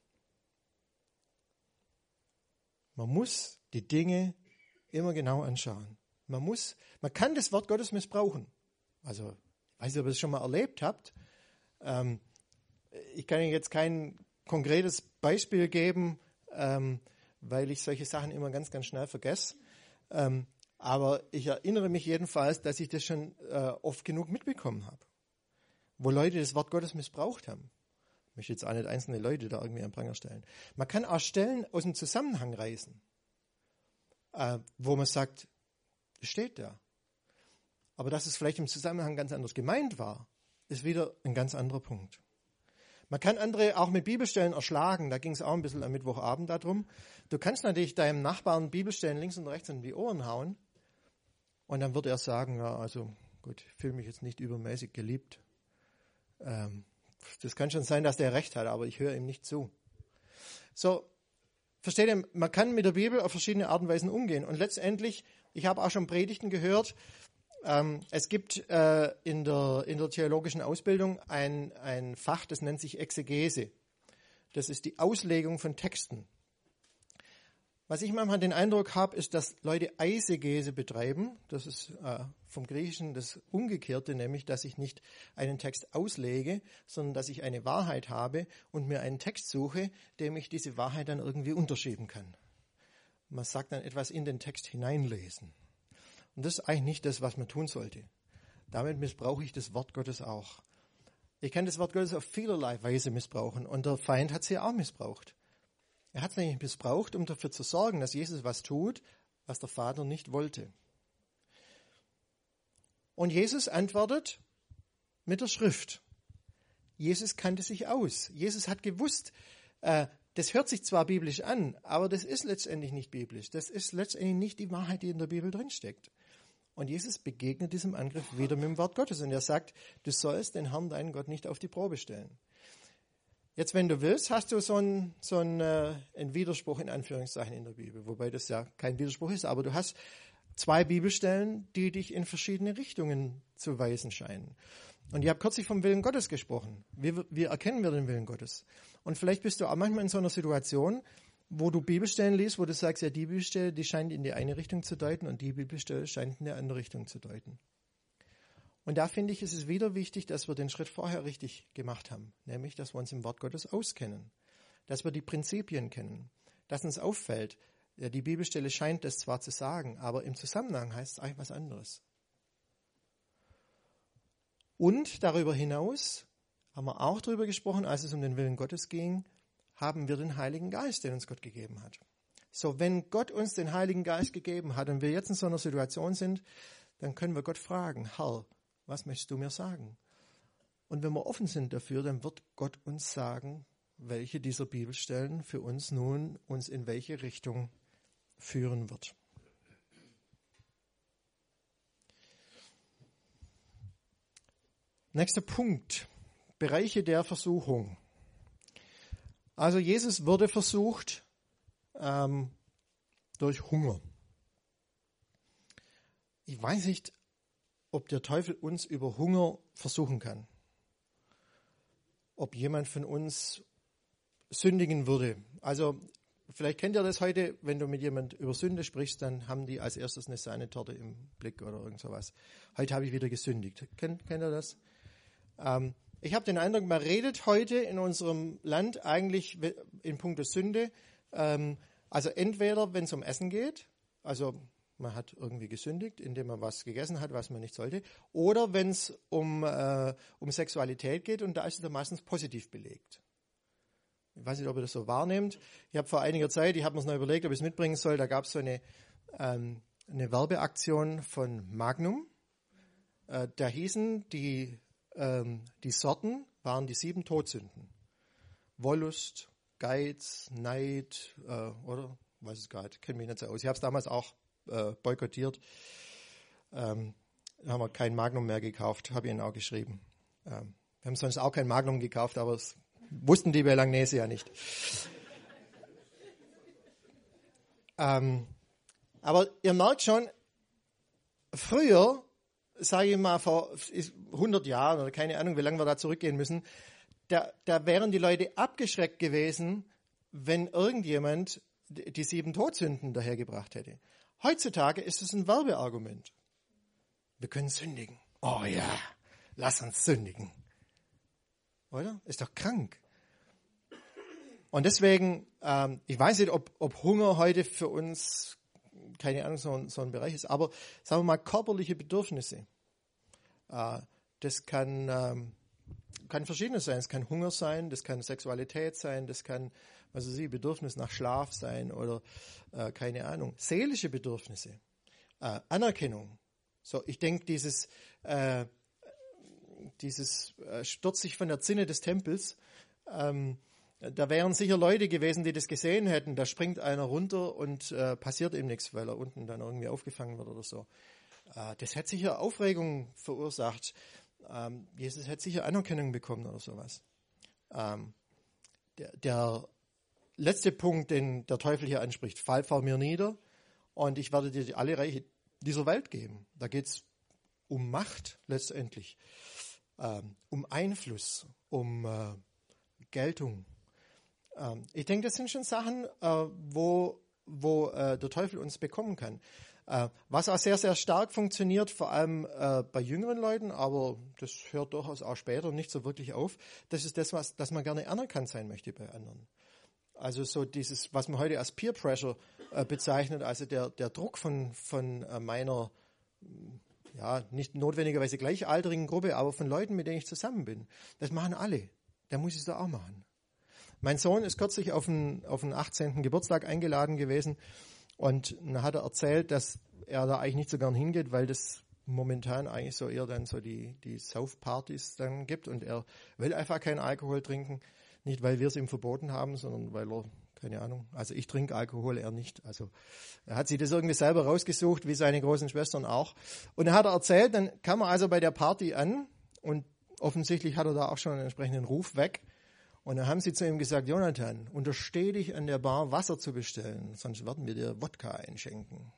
Man muss die Dinge immer genau anschauen. Man muss, man kann das Wort Gottes missbrauchen. Also, ich weiß nicht, ob ihr das schon mal erlebt habt. Ähm, ich kann Ihnen jetzt kein konkretes Beispiel geben, ähm, weil ich solche Sachen immer ganz, ganz schnell vergesse. Ähm, aber ich erinnere mich jedenfalls, dass ich das schon äh, oft genug mitbekommen habe, wo Leute das Wort Gottes missbraucht haben. Ich möchte jetzt auch nicht einzelne Leute da irgendwie an den Pranger stellen. Man kann auch Stellen aus dem Zusammenhang reißen, äh, wo man sagt, das steht da. Aber dass es vielleicht im Zusammenhang ganz anders gemeint war, ist wieder ein ganz anderer Punkt. Man kann andere auch mit Bibelstellen erschlagen. Da ging es auch ein bisschen am Mittwochabend darum. Du kannst natürlich deinem Nachbarn Bibelstellen links und rechts in die Ohren hauen. Und dann wird er sagen, ja, also gut, ich fühle mich jetzt nicht übermäßig geliebt. Ähm, das kann schon sein, dass der recht hat, aber ich höre ihm nicht zu. So, versteht ihr, man kann mit der Bibel auf verschiedene Arten und Weisen umgehen. Und letztendlich, ich habe auch schon Predigten gehört, ähm, es gibt äh, in, der, in der theologischen Ausbildung ein, ein Fach, das nennt sich Exegese. Das ist die Auslegung von Texten. Was ich manchmal den Eindruck habe, ist, dass Leute Eisegese betreiben. Das ist äh, vom Griechischen das Umgekehrte, nämlich, dass ich nicht einen Text auslege, sondern dass ich eine Wahrheit habe und mir einen Text suche, dem ich diese Wahrheit dann irgendwie unterschieben kann. Man sagt dann etwas in den Text hineinlesen. Und das ist eigentlich nicht das, was man tun sollte. Damit missbrauche ich das Wort Gottes auch. Ich kann das Wort Gottes auf vielerlei Weise missbrauchen und der Feind hat es ja auch missbraucht. Er hat es nämlich missbraucht, um dafür zu sorgen, dass Jesus was tut, was der Vater nicht wollte. Und Jesus antwortet mit der Schrift. Jesus kannte sich aus. Jesus hat gewusst, äh, das hört sich zwar biblisch an, aber das ist letztendlich nicht biblisch. Das ist letztendlich nicht die Wahrheit, die in der Bibel drinsteckt. Und Jesus begegnet diesem Angriff wieder mit dem Wort Gottes. Und er sagt, du sollst den Herrn, deinen Gott, nicht auf die Probe stellen. Jetzt, wenn du willst, hast du so einen, so einen, äh, einen Widerspruch in Anführungszeichen in der Bibel. Wobei das ja kein Widerspruch ist, aber du hast zwei Bibelstellen, die dich in verschiedene Richtungen zu weisen scheinen. Und ich habe kürzlich vom Willen Gottes gesprochen. Wie, wie erkennen wir den Willen Gottes? Und vielleicht bist du auch manchmal in so einer Situation, wo du Bibelstellen liest, wo du sagst, ja, die Bibelstelle, die scheint in die eine Richtung zu deuten und die Bibelstelle scheint in die andere Richtung zu deuten. Und da finde ich, ist es wieder wichtig, dass wir den Schritt vorher richtig gemacht haben, nämlich, dass wir uns im Wort Gottes auskennen, dass wir die Prinzipien kennen, dass uns auffällt, ja, die Bibelstelle scheint das zwar zu sagen, aber im Zusammenhang heißt es eigentlich was anderes. Und darüber hinaus haben wir auch darüber gesprochen, als es um den Willen Gottes ging, haben wir den Heiligen Geist, den uns Gott gegeben hat. So, wenn Gott uns den Heiligen Geist gegeben hat und wir jetzt in so einer Situation sind, dann können wir Gott fragen, Herr, was möchtest du mir sagen? Und wenn wir offen sind dafür, dann wird Gott uns sagen, welche dieser Bibelstellen für uns nun uns in welche Richtung führen wird. Nächster Punkt, Bereiche der Versuchung. Also Jesus wurde versucht ähm, durch Hunger. Ich weiß nicht, ob der Teufel uns über Hunger versuchen kann. Ob jemand von uns sündigen würde. Also vielleicht kennt ihr das heute, wenn du mit jemand über Sünde sprichst, dann haben die als erstes eine Sahnetorte im Blick oder irgend sowas. Heute habe ich wieder gesündigt. Kennt, kennt ihr das? Ähm, ich habe den Eindruck, man redet heute in unserem Land eigentlich in puncto Sünde, ähm, also entweder, wenn es um Essen geht, also man hat irgendwie gesündigt, indem man was gegessen hat, was man nicht sollte. Oder wenn es um, äh, um Sexualität geht, und da ist es dann meistens positiv belegt. Ich weiß nicht, ob ihr das so wahrnehmt. Ich habe vor einiger Zeit, ich habe mir es noch überlegt, ob ich es mitbringen soll, da gab es so eine, ähm, eine Werbeaktion von Magnum. Äh, da hießen, die, ähm, die Sorten waren die sieben Todsünden. Wollust, Geiz, Neid, äh, oder? Weiß es gar nicht, kenne mich nicht so aus. Ich habe es damals auch Äh, boykottiert. Ähm, da haben wir kein Magnum mehr gekauft, habe ich ihnen auch geschrieben. Ähm, wir haben sonst auch kein Magnum gekauft, aber das wussten die bei Langnese ja nicht. ähm, aber ihr merkt schon, früher, sage ich mal vor hundert Jahren oder keine Ahnung, wie lange wir da zurückgehen müssen, da, da wären die Leute abgeschreckt gewesen, wenn irgendjemand die sieben Todsünden dahergebracht hätte. Heutzutage ist es ein Werbeargument. Wir können sündigen. Oh ja, lass uns sündigen. Oder? Ist doch krank. Und deswegen, ähm, ich weiß nicht, ob, ob Hunger heute für uns, keine Ahnung, so ein, so ein Bereich ist, aber sagen wir mal, körperliche Bedürfnisse. Äh, das kann, ähm, kann verschiedenes sein. Es kann Hunger sein, das kann Sexualität sein, das kann, was weiß ich, Bedürfnis nach Schlaf sein oder äh, keine Ahnung. Seelische Bedürfnisse, äh, Anerkennung. So, ich denke, dieses, äh, dieses äh, stürzt sich von der Zinne des Tempels. Ähm, da wären sicher Leute gewesen, die das gesehen hätten. Da springt einer runter und äh, passiert ihm nichts, weil er unten dann irgendwie aufgefangen wird oder so. Äh, das hätte sicher Aufregung verursacht. Ähm, Jesus hätte sicher Anerkennung bekommen oder sowas. Ähm, der, der letzte Punkt, den der Teufel hier anspricht, fall vor mir nieder und ich werde dir alle Reiche dieser Welt geben. Da geht es um Macht letztendlich, ähm, um Einfluss, um äh, Geltung. Ähm, ich denke, das sind schon Sachen, äh, wo, wo äh, der Teufel uns bekommen kann. Äh, was auch sehr, sehr stark funktioniert, vor allem äh, bei jüngeren Leuten, aber das hört durchaus auch später nicht so wirklich auf, das ist das, was, dass man gerne anerkannt sein möchte bei anderen. Also so dieses, was man heute als Peer Pressure äh, bezeichnet, also der, der Druck von, von äh, meiner, ja, nicht notwendigerweise gleichaltrigen Gruppe, aber von Leuten, mit denen ich zusammen bin. Das machen alle. Der muss es da auch machen. Mein Sohn ist kürzlich auf den, auf den achtzehnten Geburtstag eingeladen gewesen und dann hat er erzählt, dass er da eigentlich nicht so gern hingeht, weil das momentan eigentlich so eher dann so die, die Saufpartys dann gibt und er will einfach keinen Alkohol trinken. Nicht, weil wir es ihm verboten haben, sondern weil er, keine Ahnung, also ich trinke Alkohol, er nicht. Also er hat sich das irgendwie selber rausgesucht, wie seine großen Schwestern auch. Und er hat erzählt, dann kam er also bei der Party an und offensichtlich hat er da auch schon einen entsprechenden Ruf weg. Und dann haben sie zu ihm gesagt, Jonathan, untersteh dich an der Bar, Wasser zu bestellen, sonst werden wir dir Wodka einschenken.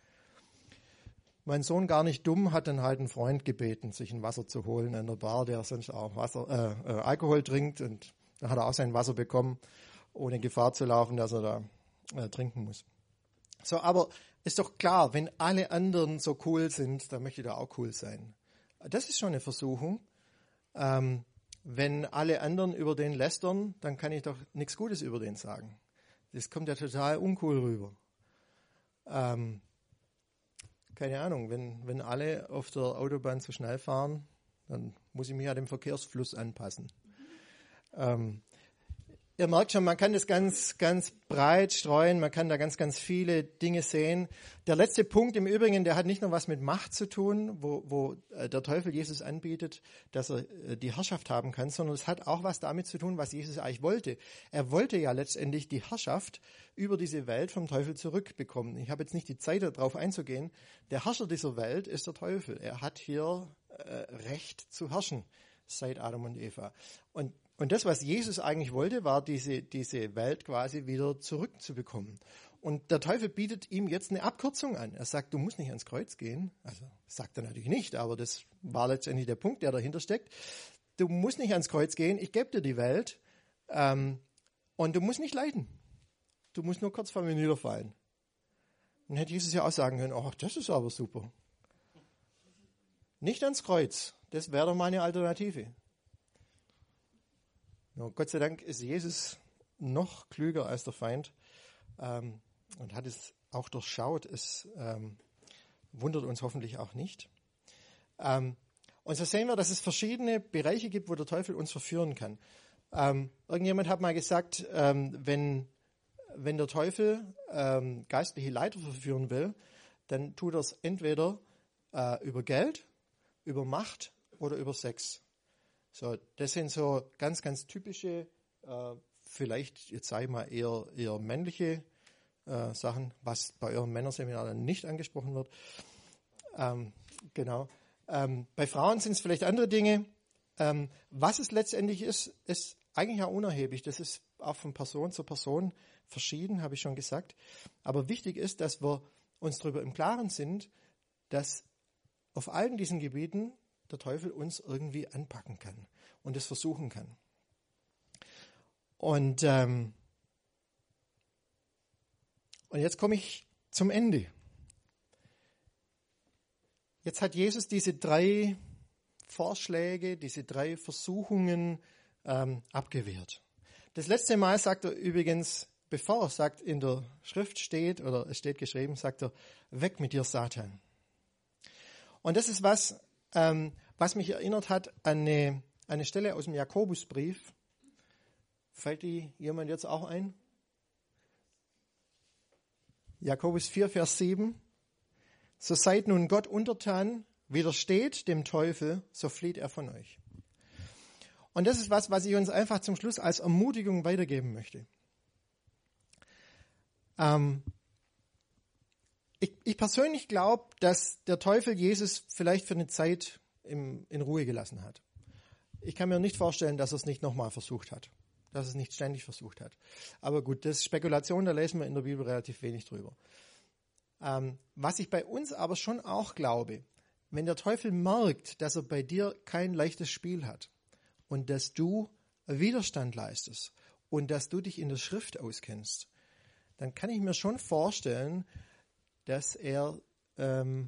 Mein Sohn, gar nicht dumm, hat dann halt einen Freund gebeten, sich ein Wasser zu holen an der Bar, der sonst auch Wasser, äh, äh, Alkohol trinkt. Und dann hat er auch sein Wasser bekommen, ohne Gefahr zu laufen, dass er da äh, trinken muss. So, aber ist doch klar, wenn alle anderen so cool sind, dann möchte er auch cool sein. Das ist schon eine Versuchung. Ähm, wenn alle anderen über den lästern, dann kann ich doch nichts Gutes über den sagen. Das kommt ja total uncool rüber. Ähm, keine Ahnung, wenn, wenn alle auf der Autobahn zu schnell fahren, dann muss ich mich ja dem Verkehrsfluss anpassen. Ähm, ihr merkt schon, man kann das ganz, ganz breit streuen, man kann da ganz, ganz viele Dinge sehen. Der letzte Punkt im Übrigen, der hat nicht nur was mit Macht zu tun, wo, wo der Teufel Jesus anbietet, dass er die Herrschaft haben kann, sondern es hat auch was damit zu tun, was Jesus eigentlich wollte. Er wollte ja letztendlich die Herrschaft über diese Welt vom Teufel zurückbekommen. Ich habe jetzt nicht die Zeit, darauf einzugehen. Der Herrscher dieser Welt ist der Teufel. Er hat hier äh, Recht zu herrschen seit Adam und Eva. Und Und das, was Jesus eigentlich wollte, war diese, diese Welt quasi wieder zurückzubekommen. Und der Teufel bietet ihm jetzt eine Abkürzung an. Er sagt, du musst nicht ans Kreuz gehen. Also sagt er natürlich nicht, aber das war letztendlich der Punkt, der dahinter steckt. Du musst nicht ans Kreuz gehen, ich gebe dir die Welt ähm, und du musst nicht leiden. Du musst nur kurz vor mir niederfallen. Dann hätte Jesus ja auch sagen können, oh, das ist aber super. Nicht ans Kreuz, das wäre doch meine Alternative. No, Gott sei Dank ist Jesus noch klüger als der Feind ähm, und hat es auch durchschaut. Es ähm, wundert uns hoffentlich auch nicht. Ähm, und so sehen wir, dass es verschiedene Bereiche gibt, wo der Teufel uns verführen kann. Ähm, irgendjemand hat mal gesagt, ähm, wenn, wenn der Teufel ähm, geistliche Leiter verführen will, dann tut er es entweder äh, über Geld, über Macht oder über Sex. So, das sind so ganz, ganz typische, äh, vielleicht, jetzt sage ich mal, eher, eher männliche äh, Sachen, was bei eurem Männerseminar dann nicht angesprochen wird. Ähm, genau. Ähm, bei Frauen sind es vielleicht andere Dinge. Ähm, was es letztendlich ist, ist eigentlich auch unerheblich. Das ist auch von Person zu Person verschieden, habe ich schon gesagt. Aber wichtig ist, dass wir uns darüber im Klaren sind, dass auf allen diesen Gebieten der Teufel uns irgendwie anpacken kann und es versuchen kann. Und, ähm, und jetzt komme ich zum Ende. Jetzt hat Jesus diese drei Vorschläge, diese drei Versuchungen ähm, abgewehrt. Das letzte Mal sagt er übrigens, bevor er sagt, in der Schrift steht, oder es steht geschrieben, sagt er, weg mit dir, Satan. Und das ist was, ähm, was mich erinnert hat an eine, eine Stelle aus dem Jakobusbrief. Fällt die jemand jetzt auch ein? Jakobus vier, Vers sieben. So seid nun Gott untertan, widersteht dem Teufel, so flieht er von euch. Und das ist was, was ich uns einfach zum Schluss als Ermutigung weitergeben möchte. Ähm, ich, ich persönlich glaube, dass der Teufel Jesus vielleicht für eine Zeit im, in Ruhe gelassen hat. Ich kann mir nicht vorstellen, dass er es nicht nochmal versucht hat. dass es nicht ständig versucht hat. Aber gut, das ist Spekulation, da lesen wir in der Bibel relativ wenig drüber. Ähm, was ich bei uns aber schon auch glaube, wenn der Teufel merkt, dass er bei dir kein leichtes Spiel hat und dass du Widerstand leistest und dass du dich in der Schrift auskennst, dann kann ich mir schon vorstellen, dass er ähm,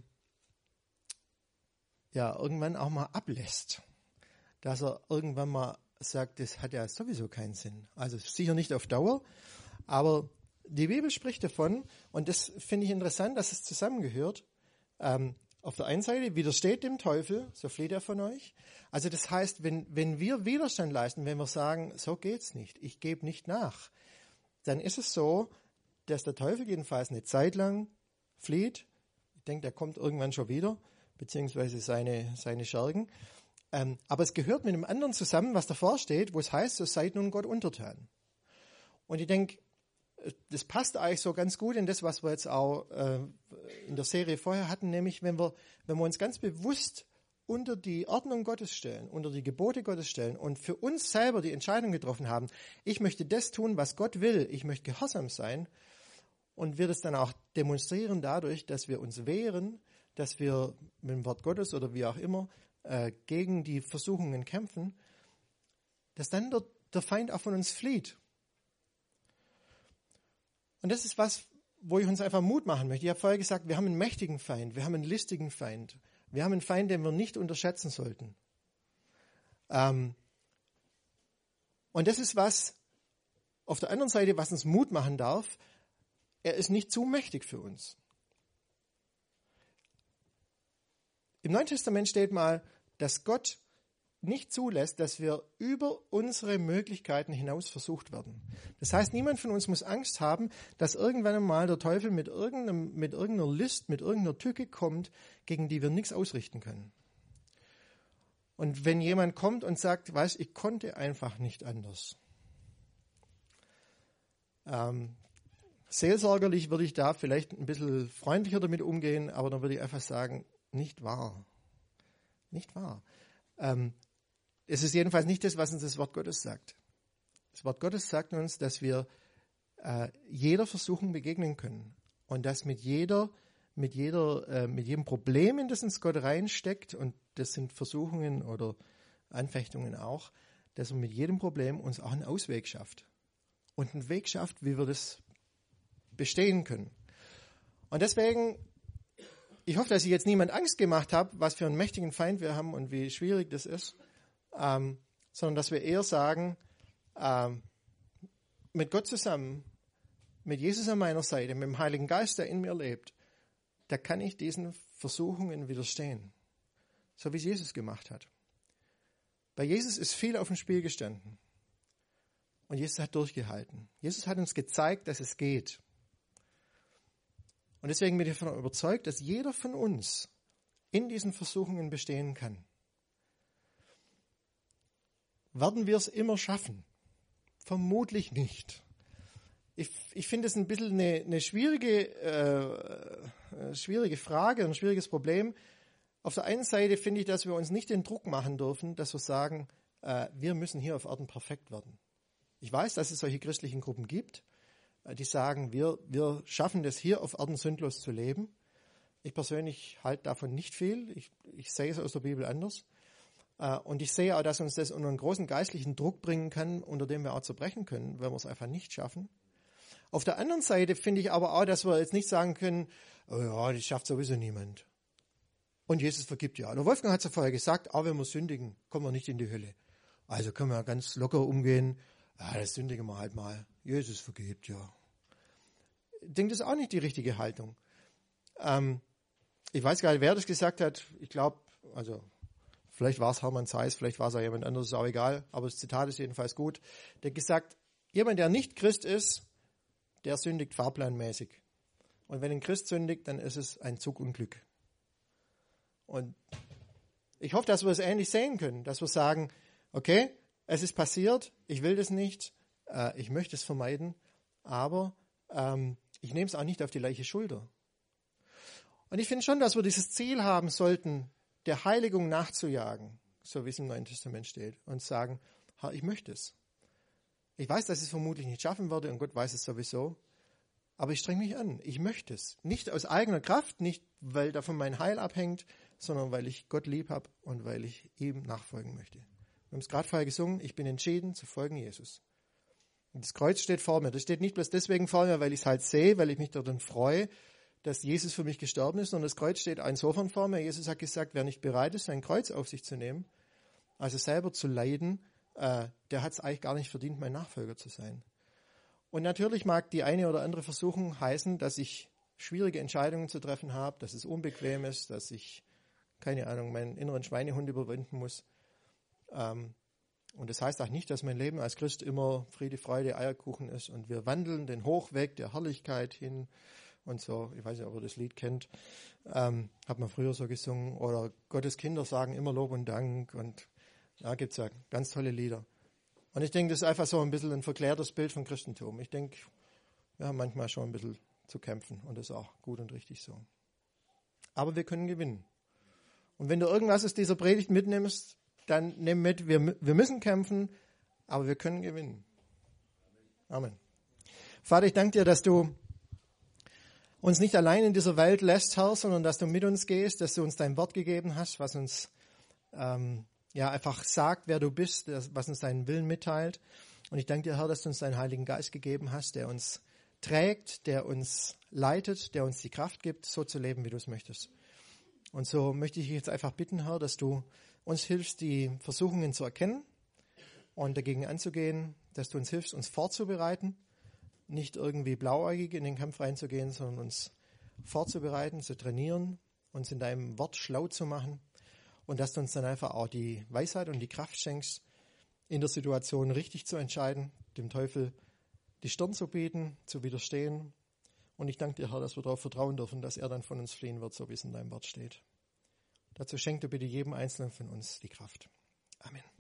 ja irgendwann auch mal ablässt. Dass er irgendwann mal sagt, das hat ja sowieso keinen Sinn. Also sicher nicht auf Dauer, aber die Bibel spricht davon, und das finde ich interessant, dass es zusammengehört. Ähm, auf der einen Seite widersteht dem Teufel, so flieht er von euch. Also das heißt, wenn, wenn wir Widerstand leisten, wenn wir sagen, so geht's nicht, ich gebe nicht nach, dann ist es so, dass der Teufel jedenfalls eine Zeit lang flieht. Ich denke, der kommt irgendwann schon wieder, beziehungsweise seine, seine Schergen. Ähm, aber es gehört mit einem anderen zusammen, was davor steht, wo es heißt, so seid nun Gott untertan. Und ich denke, das passt eigentlich so ganz gut in das, was wir jetzt auch äh, in der Serie vorher hatten, nämlich wenn wir, wenn wir uns ganz bewusst unter die Ordnung Gottes stellen, unter die Gebote Gottes stellen und für uns selber die Entscheidung getroffen haben, ich möchte das tun, was Gott will, ich möchte gehorsam sein, und wir das dann auch demonstrieren dadurch, dass wir uns wehren, dass wir mit dem Wort Gottes oder wie auch immer äh, gegen die Versuchungen kämpfen, dass dann der, der Feind auch von uns flieht. Und das ist was, wo ich uns einfach Mut machen möchte. Ich habe vorher gesagt, wir haben einen mächtigen Feind, wir haben einen listigen Feind. Wir haben einen Feind, den wir nicht unterschätzen sollten. Ähm, und das ist was, auf der anderen Seite, was uns Mut machen darf, er ist nicht zu mächtig für uns. Im Neuen Testament steht mal, dass Gott nicht zulässt, dass wir über unsere Möglichkeiten hinaus versucht werden. Das heißt, niemand von uns muss Angst haben, dass irgendwann einmal der Teufel mit, irgendeinem, mit irgendeiner List, mit irgendeiner Tücke kommt, gegen die wir nichts ausrichten können. Und wenn jemand kommt und sagt, weißt, ich konnte einfach nicht anders. Ähm, seelsorgerlich würde ich da vielleicht ein bisschen freundlicher damit umgehen, aber dann würde ich einfach sagen, nicht wahr. Nicht wahr. Ähm, Es ist jedenfalls nicht das, was uns das Wort Gottes sagt. Das Wort Gottes sagt uns, dass wir äh, jeder Versuchung begegnen können und dass mit jeder, mit jeder, äh, mit jedem Problem, in das uns Gott reinsteckt, und das sind Versuchungen oder Anfechtungen auch, dass er mit jedem Problem uns auch einen Ausweg schafft und einen Weg schafft, wie wir das bestehen können. Und deswegen, ich hoffe, dass ich jetzt niemand Angst gemacht habe, was für einen mächtigen Feind wir haben und wie schwierig das ist. Ähm, sondern dass wir eher sagen, ähm, mit Gott zusammen, mit Jesus an meiner Seite, mit dem Heiligen Geist, der in mir lebt, da kann ich diesen Versuchungen widerstehen, so wie es Jesus gemacht hat. Bei Jesus ist viel auf dem Spiel gestanden und Jesus hat durchgehalten. Jesus hat uns gezeigt, dass es geht. Und deswegen bin ich davon überzeugt, dass jeder von uns in diesen Versuchungen bestehen kann. Werden wir es immer schaffen? Vermutlich nicht. Ich, ich finde es ein bisschen eine, eine schwierige, äh, schwierige Frage, ein schwieriges Problem. Auf der einen Seite finde ich, dass wir uns nicht den Druck machen dürfen, dass wir sagen, äh, wir müssen hier auf Erden perfekt werden. Ich weiß, dass es solche christlichen Gruppen gibt, äh, die sagen, wir, wir schaffen das hier auf Erden sündlos zu leben. Ich persönlich halte davon nicht viel. Ich, ich sehe es aus der Bibel anders. Und ich sehe auch, dass uns das unter einen großen geistlichen Druck bringen kann, unter dem wir auch zerbrechen können, wenn wir es einfach nicht schaffen. Auf der anderen Seite finde ich aber auch, dass wir jetzt nicht sagen können, oh ja, das schafft sowieso niemand. Und Jesus vergibt ja. Der Wolfgang hat es ja vorher gesagt, auch wenn wir sündigen, kommen wir nicht in die Hölle. Also können wir ganz locker umgehen, ja, das sündigen wir halt mal. Jesus vergibt ja. Ich denke, das ist auch nicht die richtige Haltung. Ähm, ich weiß gar nicht, wer das gesagt hat. Ich glaube, also vielleicht war es Hermann Zeiss, vielleicht war es auch jemand anderes, ist auch egal, aber das Zitat ist jedenfalls gut. Der hat gesagt, jemand, der nicht Christ ist, der sündigt fahrplanmäßig. Und wenn ein Christ sündigt, dann ist es ein Zugunglück. Und ich hoffe, dass wir es ähnlich sehen können, dass wir sagen, okay, es ist passiert, ich will das nicht, äh, ich möchte es vermeiden, aber ähm, ich nehme es auch nicht auf die leichte Schulter. Und ich finde schon, dass wir dieses Ziel haben sollten, der Heiligung nachzujagen, so wie es im Neuen Testament steht, und sagen, Herr, ich möchte es. Ich weiß, dass ich es vermutlich nicht schaffen werde und Gott weiß es sowieso. Aber ich strenge mich an. Ich möchte es. Nicht aus eigener Kraft, nicht weil davon mein Heil abhängt, sondern weil ich Gott lieb habe und weil ich ihm nachfolgen möchte. Wir haben es gerade vorher gesungen, ich bin entschieden zu folgen Jesus. Und das Kreuz steht vor mir. Das steht nicht bloß deswegen vor mir, weil ich es halt sehe, weil ich mich daran freue, dass Jesus für mich gestorben ist, sondern das Kreuz steht insofern vor mir. Jesus hat gesagt, wer nicht bereit ist, sein Kreuz auf sich zu nehmen, also selber zu leiden, äh, der hat es eigentlich gar nicht verdient, mein Nachfolger zu sein. Und natürlich mag die eine oder andere Versuchung heißen, dass ich schwierige Entscheidungen zu treffen habe, dass es unbequem ist, dass ich, keine Ahnung, meinen inneren Schweinehund überwinden muss. Ähm, und das heißt auch nicht, dass mein Leben als Christ immer Friede, Freude, Eierkuchen ist und wir wandeln den Hochweg der Herrlichkeit hin und so. Ich weiß nicht, ob ihr das Lied kennt. Ähm, hat man früher so gesungen. Oder Gottes Kinder sagen immer Lob und Dank. Und da gibt es ja ganz tolle Lieder. Und ich denke, das ist einfach so ein bisschen ein verklärtes Bild von Christentum. Ich denke, wir haben manchmal schon ein bisschen zu kämpfen und das ist auch gut und richtig so. Aber wir können gewinnen. Und wenn du irgendwas aus dieser Predigt mitnimmst, dann nimm mit, wir, wir müssen kämpfen, aber wir können gewinnen. Amen. Vater, ich danke dir, dass du uns nicht allein in dieser Welt lässt, Herr, sondern dass du mit uns gehst, dass du uns dein Wort gegeben hast, was uns ähm, ja einfach sagt, wer du bist, was uns deinen Willen mitteilt. Und ich danke dir, Herr, dass du uns deinen Heiligen Geist gegeben hast, der uns trägt, der uns leitet, der uns die Kraft gibt, so zu leben, wie du es möchtest. Und so möchte ich dich jetzt einfach bitten, Herr, dass du uns hilfst, die Versuchungen zu erkennen und dagegen anzugehen, dass du uns hilfst, uns vorzubereiten, nicht irgendwie blauäugig in den Kampf reinzugehen, sondern uns vorzubereiten, zu trainieren, uns in deinem Wort schlau zu machen und dass du uns dann einfach auch die Weisheit und die Kraft schenkst, in der Situation richtig zu entscheiden, dem Teufel die Stirn zu bieten, zu widerstehen. Und ich danke dir, Herr, dass wir darauf vertrauen dürfen, dass er dann von uns fliehen wird, so wie es in deinem Wort steht. Dazu schenk du bitte jedem Einzelnen von uns die Kraft. Amen.